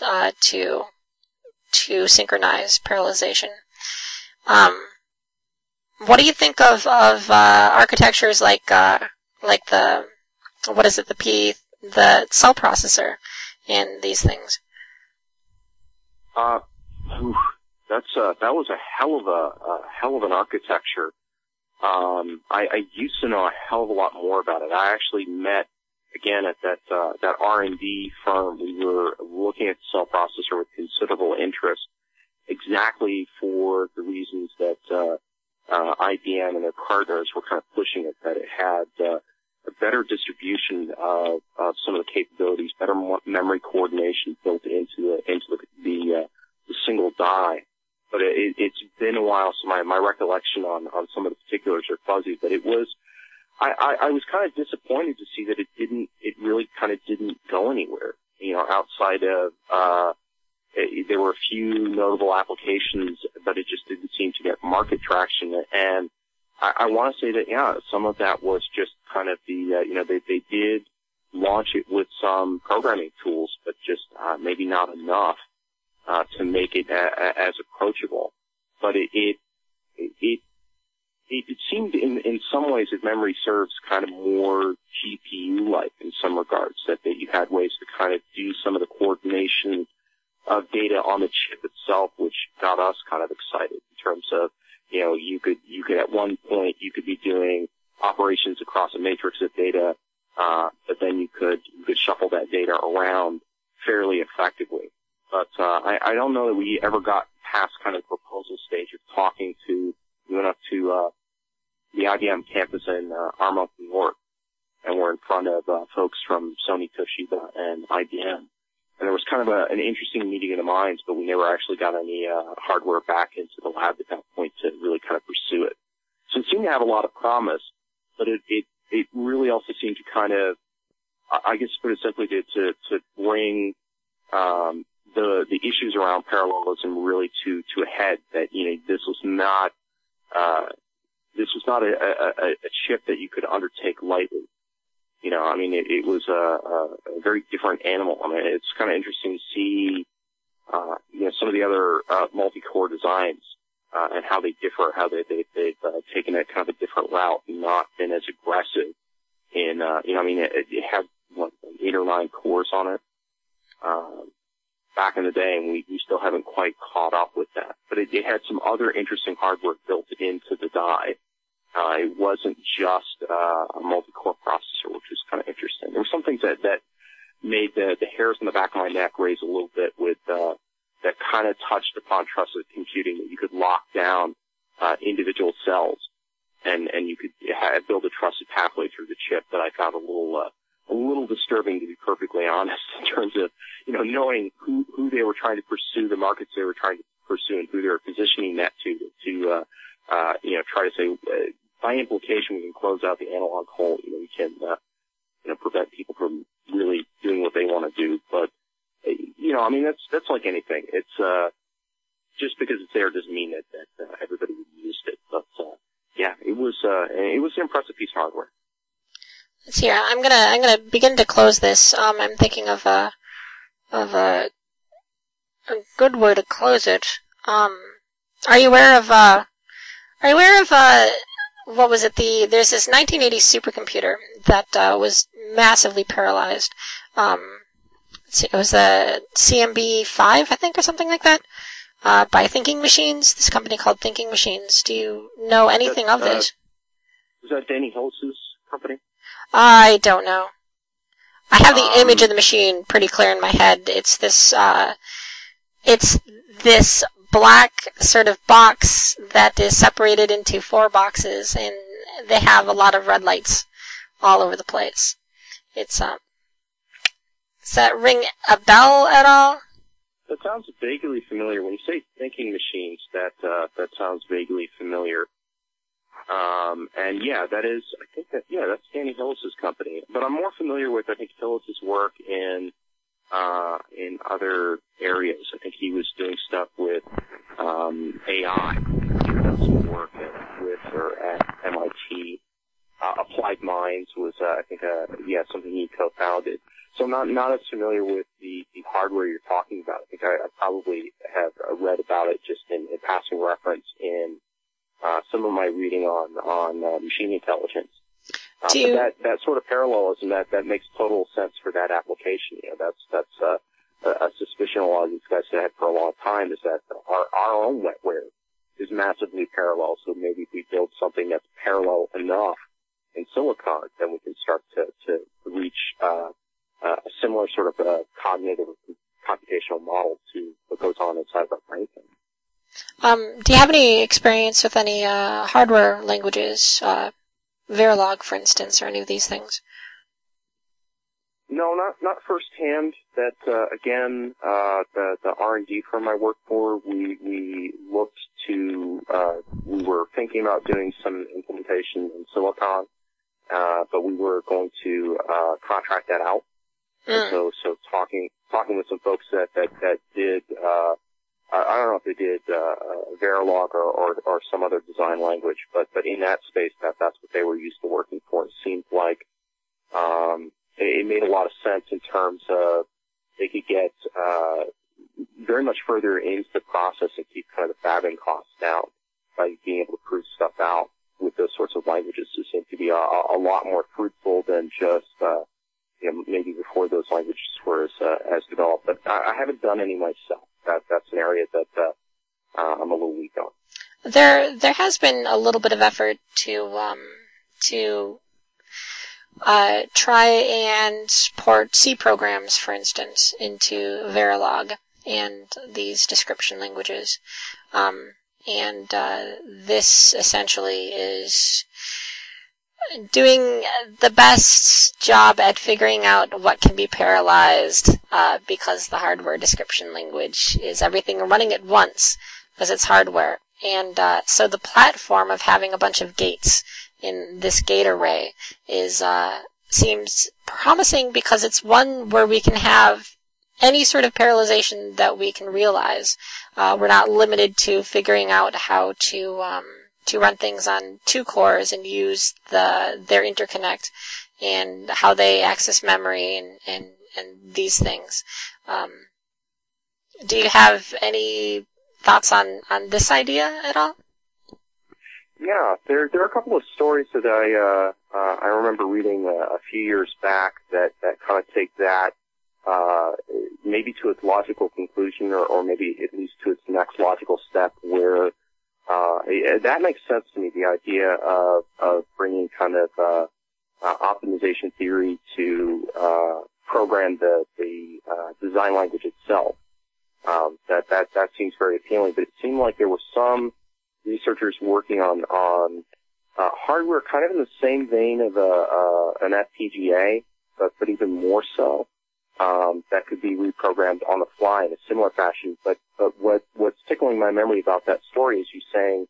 to synchronize parallelization. What do you think of architectures like the cell processor in these things? That was a hell of an architecture. I used to know a hell of a lot more about it. I actually met again at that R&D firm. We were looking at the cell processor with considerable interest, exactly for the reasons that IBM and their partners were kind of pushing it, that it had a better distribution of some of the capabilities, better memory coordination built into the single die. But it's been a while, so my recollection on some of the particulars are fuzzy. But it was, I was kind of disappointed to see that it really kind of didn't go anywhere. Outside of there were a few notable applications, but it just didn't seem to get market traction. And I want to say that, some of that was just kind of they did launch it with some programming tools, but just maybe not enough to make it as approachable. But it seemed in some ways, if memory serves, kind of more GPU-like in some regards, that you had ways to kind of do some of the coordination of data on the chip itself, which got us kind of excited in terms of, you could at one point, you could be doing operations across a matrix of data, but then you could shuffle that data around fairly effectively. But, I don't know that we ever got past kind of the proposal stage of talking to, we went up to, the IBM campus in, Armonk, New York, and we're in front of, folks from Sony, Toshiba, and IBM. And there was kind of an interesting meeting of the minds, but we never actually got any hardware back into the lab at that point to really kind of pursue it. So it seemed to have a lot of promise, but it really also seemed to kind of, I guess put it simply, to bring the issues around parallelism really to a head. That this was not a chip that you could undertake lightly. It was a very different animal. It's kind of interesting to see, some of the other multi-core designs and how they differ, how they've taken a kind of a different route and not been as aggressive in, it had 8 or 9 other interesting hardware built into the die. It wasn't just a multi-core processor, which was kind of interesting. There were some things that made the hairs on the back of my neck raise a little bit with that kind of touched upon trusted computing, that you could lock down individual cells and you could build a trusted pathway through the chip that I found a little disturbing, to be perfectly honest, in terms of, knowing who they were trying to pursue, the markets they were trying to pursue, and who they were positioning that to try to say, by implication, we can close out the analog hole. We can, prevent people from really doing what they want to do. But, that's like anything. It's, just because it's there doesn't mean that everybody used it. But, it was an impressive piece of hardware. Let's see. I'm gonna begin to close this. I'm thinking of a good way to close it. Are you aware of what was it? There's this 1980 supercomputer that was massively parallelized. It was a CMB5, I think, or something like that, by Thinking Machines. This company called Thinking Machines. Do you know anything of this? Is that Danny Hillis's company? I don't know. I have the image of the machine pretty clear in my head. It's this black sort of box that is separated into 4 boxes, and they have a lot of red lights all over the place. Does that ring a bell at all? That sounds vaguely familiar. When you say Thinking Machines, that sounds vaguely familiar. And yeah, that's Danny Hillis's company. But I'm more familiar with, I think, Hillis's work in other areas. I think he was doing stuff with, AI. He done some work at MIT. Applied Minds was, I think, something he co-founded. So I'm not as familiar with the hardware you're talking about. I think I probably have read about it just in passing reference in some of my reading on machine intelligence. But that sort of parallelism that makes total sense for that application. That's a suspicion a lot of these guys have had for a long time, is that our own wetware is massively parallel. So maybe if we build something that's parallel enough in silicon, then we can start to reach a similar sort of cognitive computational model to what goes on inside of our brain. Do you have any experience with any hardware languages, Verilog, for instance, or any of these things? No, not firsthand. That again, the R&D firm I worked for, we looked to, we were thinking about doing some implementation in silicon, but we were going to contract that out. So talking with some folks that did, I don't know if they did Verilog or some other design language, but in that space, that's what they were used to working for. It seemed like it made a lot of sense in terms of they could get very much further into the process and keep kind of the fabbing costs down by being able to prove stuff out with those sorts of languages. It seemed to be a lot more fruitful than just maybe before those languages were as developed. But I haven't done any myself. That's an area that I'm a little weak on. There has been a little bit of effort to try and port C programs, for instance, into Verilog and these description languages. This essentially is doing the best job at figuring out what can be parallelized, because the hardware description language is everything running at once, because it's hardware. And so the platform of having a bunch of gates in this gate array seems promising, because it's one where we can have any sort of parallelization that we can realize. We're not limited to figuring out how to run things on 2 cores and use their interconnect and how they access memory and these things. Do you have any thoughts on this idea at all? Yeah, there are a couple of stories that I remember reading a few years back that kind of take that maybe to its logical conclusion, or maybe at least to its next logical step, where That makes sense to me, the idea of bringing kind of optimization theory to program the design language itself. That seems very appealing, but it seemed like there were some researchers working on hardware kind of in the same vein of an FPGA, but even more so, that could be reprogrammed on the fly in a similar fashion. But what's tickling my memory about that story is you saying,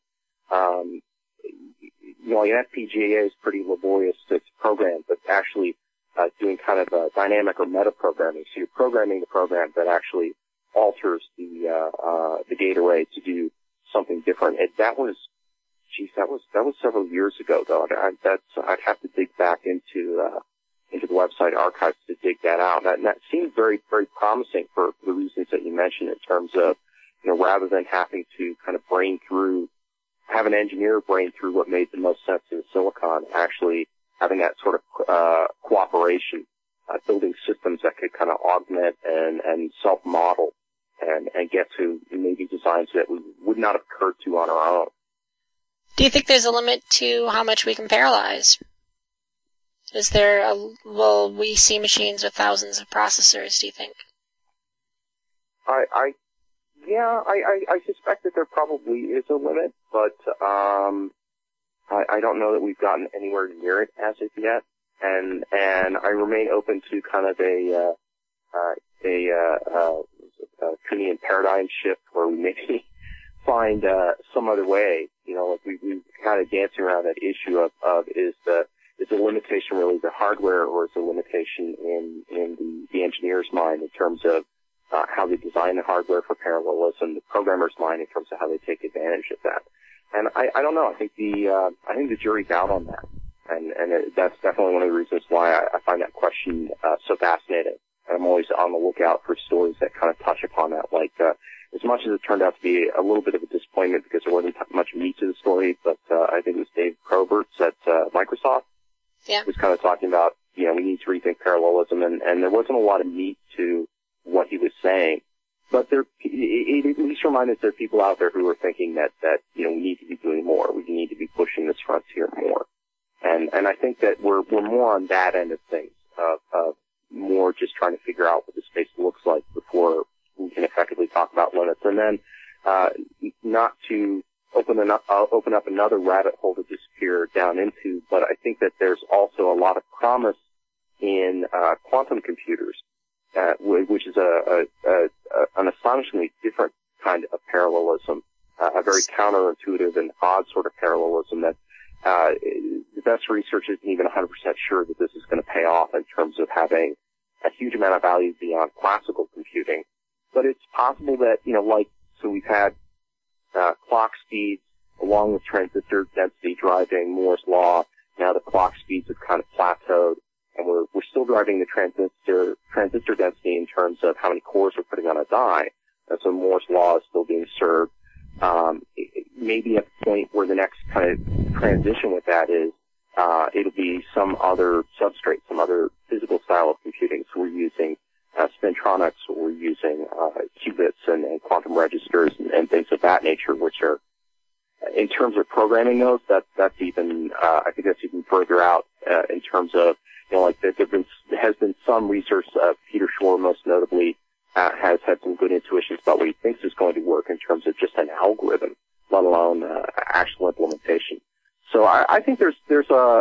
like an FPGA is pretty laborious to program, but actually doing kind of a dynamic or meta programming. So you're programming the program that actually alters the gate array to do something different. That was several years ago, though. I'd have to dig back into the website archives to dig that out. And that seemed very, very promising for the reasons that you mentioned in terms of, rather than having to kind of have an engineer brain through what made the most sense in silicon, actually having that sort of cooperation, building systems that could kind of augment and self-model and get to maybe designs that we would not have occurred to on our own. Do you think there's a limit to how much we can parallelize? Will we see machines with thousands of processors, do you think? I suspect that there probably is a limit, but I don't know that we've gotten anywhere near it as of yet, and I remain open to kind of a Kuhnian paradigm shift where we maybe find some other way. Like we've kind of dancing around that issue of is the limitation really the hardware, or is the limitation in the engineer's mind in terms of how they design the hardware for parallelism, the programmer's mind in terms of how they take advantage of that. And I don't know. I think the jury's out on that, and that's definitely one of the reasons why I find that question so fascinating. And I'm always on the lookout for stories that kind of touch upon that. Like as much as it turned out to be a little bit of a disappointment because there wasn't much meat to the story, but I think it was Dave Proberts at Microsoft. Yeah. Was kind of talking about, we need to rethink parallelism, and there wasn't a lot of meat to what he was saying. But it at least reminded us there are people out there who are thinking that we need to be doing more. We need to be pushing this frontier more. And I think that we're more on that end of things, of more just trying to figure out what the space looks like before we can effectively talk about limits. And then, not to open up another rabbit hole to disappear down into, but I think that there's also a lot of promise in quantum computers, which is an astonishingly different kind of parallelism, a very counterintuitive and odd sort of parallelism that the best research isn't even 100% sure that this is going to pay off in terms of having a huge amount of value beyond classical computing. But it's possible that, so we've had clock speeds along with transistor density driving Moore's law. Now the clock speeds have kind of plateaued, and we're still driving the transistor density in terms of how many cores we're putting on a die. And so Moore's law is still being served. Maybe at the point where the next kind of transition with that is, it'll be some other substrate, some other physical style of computing. So we're using spintronics, or we're using qubits and quantum registers and things of that nature, which are, in terms of programming those, that's even, I think that's even further out in terms of, there has been some research. Peter Shor, most notably, has had some good intuitions about what he thinks is going to work in terms of just an algorithm, let alone actual implementation. So I think there's a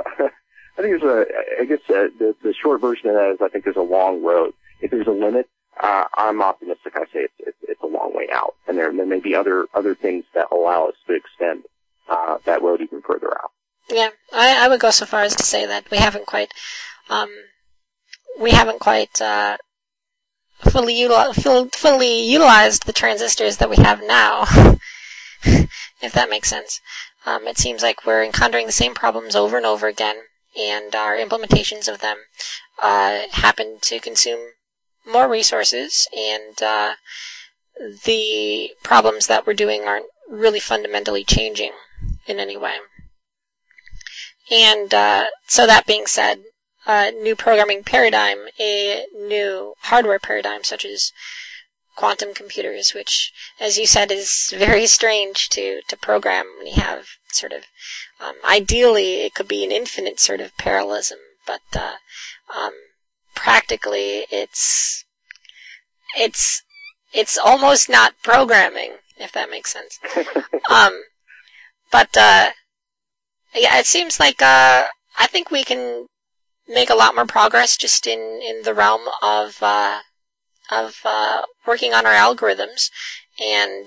I guess the short version of that is I think there's a long road. If there's a limit, I'm optimistic. I say it's a long way out, and there may be other things that allow us to extend that road even further out. Yeah, I would go so far as to say that we haven't quite fully utilized the transistors that we have now, if that makes sense. It seems like we're encountering the same problems over and over again, and our implementations of them happen to consume more resources, and the problems that we're doing aren't really fundamentally changing in any way. And so that being said, a new programming paradigm, a new hardware paradigm such as quantum computers, which, as you said, is very strange to program when you have sort of, ideally it could be an infinite sort of parallelism, but practically it's almost not programming, if that makes sense. But yeah, it seems like I think we can make a lot more progress just in the realm of working on our algorithms and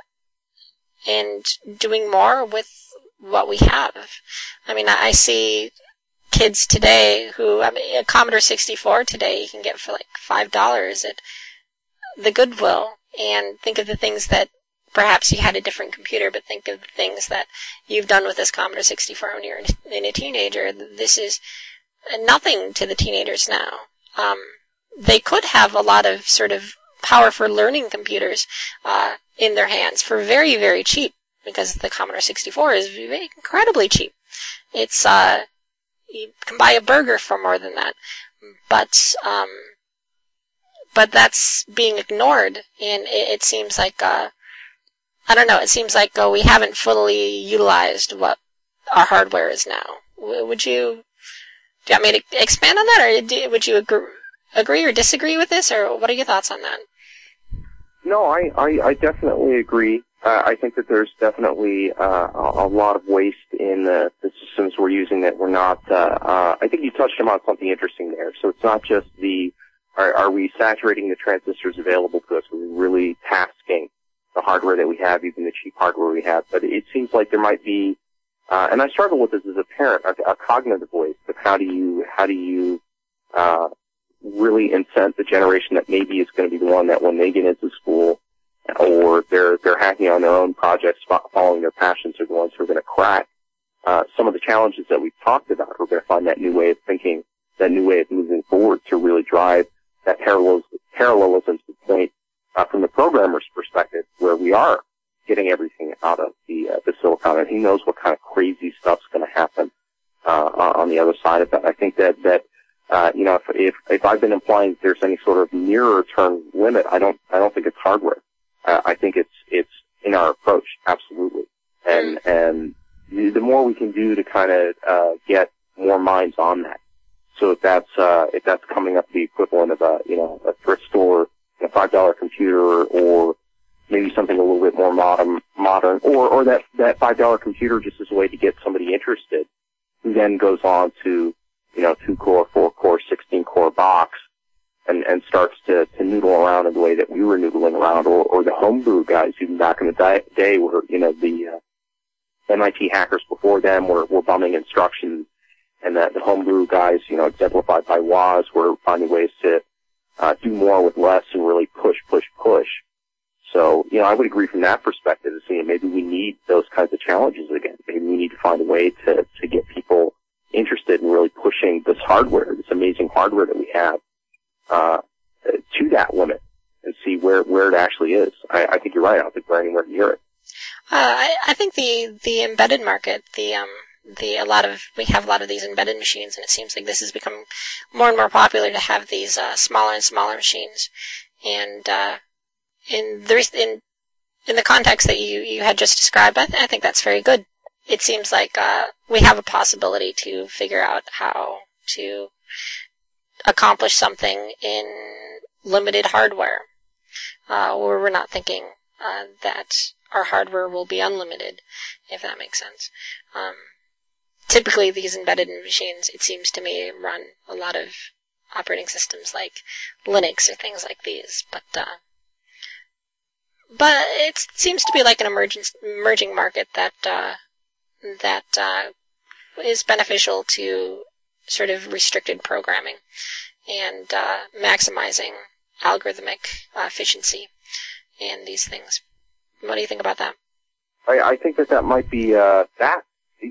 doing more with what we have. I mean, I see kids today who, I mean, a Commodore 64 today you can get for like $5 at the Goodwill, and think of the things that perhaps you had a different computer, but think of the things that you've done with this Commodore 64 when you're a teenager. This is nothing to the teenagers now. They could have a lot of sort of powerful learning computers in their hands for very, very cheap, because the Commodore 64 is incredibly cheap. It's you can buy a burger for more than that, but that's being ignored, and it seems like I don't know. It seems like we haven't fully utilized what our hardware is now. Would you? Do you want me to expand on that, or would you agree or disagree with this, or what are your thoughts on that? No, I definitely agree. I think that there's definitely a lot of waste in the systems we're using that we're not. I think you touched on something interesting there. So it's not just are we saturating the transistors available to us? Are we really tasking the hardware that we have, even the cheap hardware we have? But it seems like there might be, and I struggle with this as a parent, a cognitive waste of how do you really incent the generation that maybe is going to be the one that when they get into school or they're hacking on their own projects, following their passions, are the ones who are going to crack some of the challenges that we've talked about. We're going to find that new way of thinking, that new way of moving forward to really drive that parallelism to the point from the programmer's perspective, where we are getting everything out of the silicon, and he knows what kind of crazy stuff's going to happen on the other side of that. I think that you know, if I've been implying that there's any sort of nearer term limit, I don't think it's hardware. I think it's in our approach, absolutely. And the more we can do to kind of get more minds on that. So if that's coming up to the equivalent of a thrift store, a $5 computer, or maybe something a little bit more modern, or that $5 computer just as a way to get somebody interested, who then goes on to 2-core, 4-core, 16-core box, and starts to noodle around in the way that we were noodling around, or the homebrew guys even back in the day where, the MIT hackers before them were bumming instructions, and that the homebrew guys, exemplified by Woz, were finding ways to do more with less and really push. So, I would agree from that perspective, maybe we need those kinds of challenges again. Maybe we need to find a way to get people interested in really pushing this hardware, this amazing hardware that we have, to that limit, and see where it actually is. I think you're right. I don't think we're anywhere near it. I think the embedded market, we have a lot of these embedded machines, and it seems like this has become more and more popular to have these smaller and smaller machines. And in the context that you had just described, I think that's very good. It seems like we have a possibility to figure out how to accomplish something in limited hardware, where we're not thinking that our hardware will be unlimited, if that makes sense. Typically, these embedded machines, it seems to me, run a lot of operating systems like Linux or things like these, but it seems to be like an emerging market that is beneficial to sort of restricted programming and maximizing algorithmic efficiency and these things. What do you think about that? I think that might be that.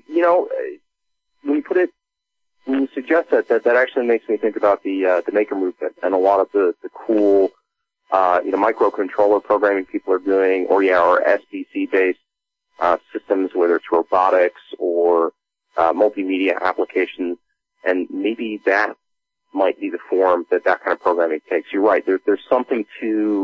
When you suggest that actually makes me think about the maker movement and a lot of the cool microcontroller programming people are doing, or SBC based systems, whether it's robotics or multimedia applications, and maybe that might be the form that kind of programming takes. You're right. There's something to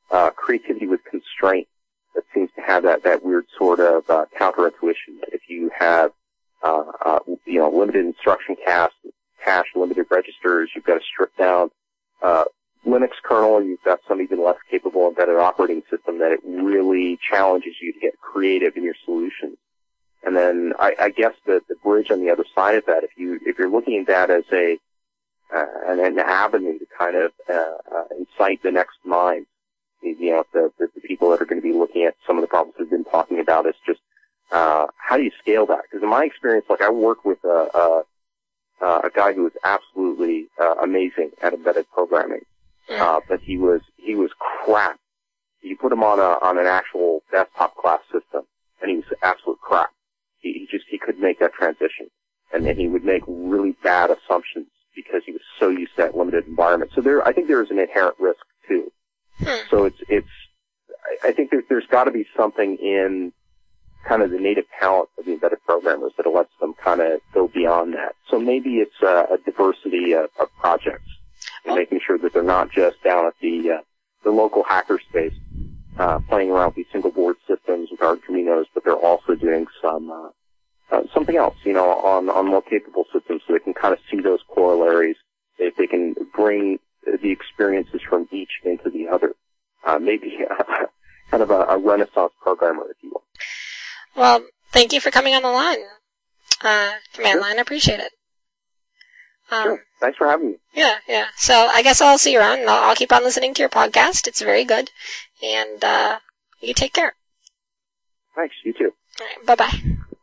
creativity with constraint that seems to have that weird sort of counterintuition. That if you have limited instruction cache, limited registers, you've got a stripped down Linux kernel, you've got some even less capable embedded operating system, that it really challenges you to get creative in your solutions. And then I guess the bridge on the other side of that, if you're looking at that as an avenue to kind of incite the next mind, the people that are going to be looking at some of the problems we've been talking about, is just how do you scale that? Because in my experience, like, I work with a guy who was absolutely amazing at embedded programming, but he was crap. You put him on an actual desktop class system, and he was absolute crap. He couldn't make that transition, and then he would make really bad assumptions because he was so used to that limited environment. So I think there is an inherent risk too. So I think there's got to be something in kind of the native talent of the embedded programmers that lets them kind of go beyond that. So maybe it's a diversity of projects, and making sure that they're not just down at the local hackerspace playing around with these single board systems with Arduinos, but they're also doing something else, on more capable systems, so they can kind of see those corollaries. If they can bring the experiences from each into the other, maybe kind of a Renaissance programmer, if you will. Well, thank you for coming on the line, Command Line. I appreciate it. Sure. Thanks for having me. Yeah. So I guess I'll see you around, and I'll keep on listening to your podcast. It's very good. And you take care. Thanks. You too. All right. Bye-bye.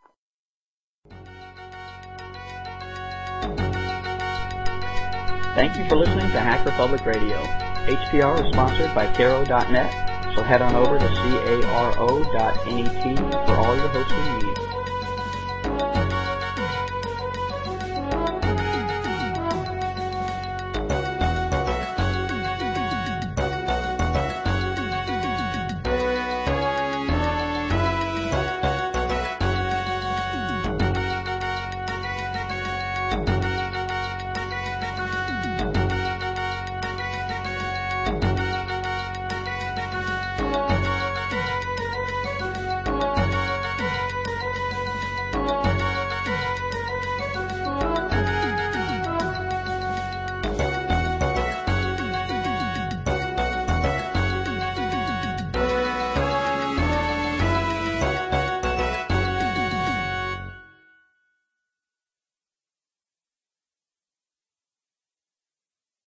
Thank you for listening to Hack Republic Radio. HPR is sponsored by Caro.net, so head on over to caro.net for all your hosting needs.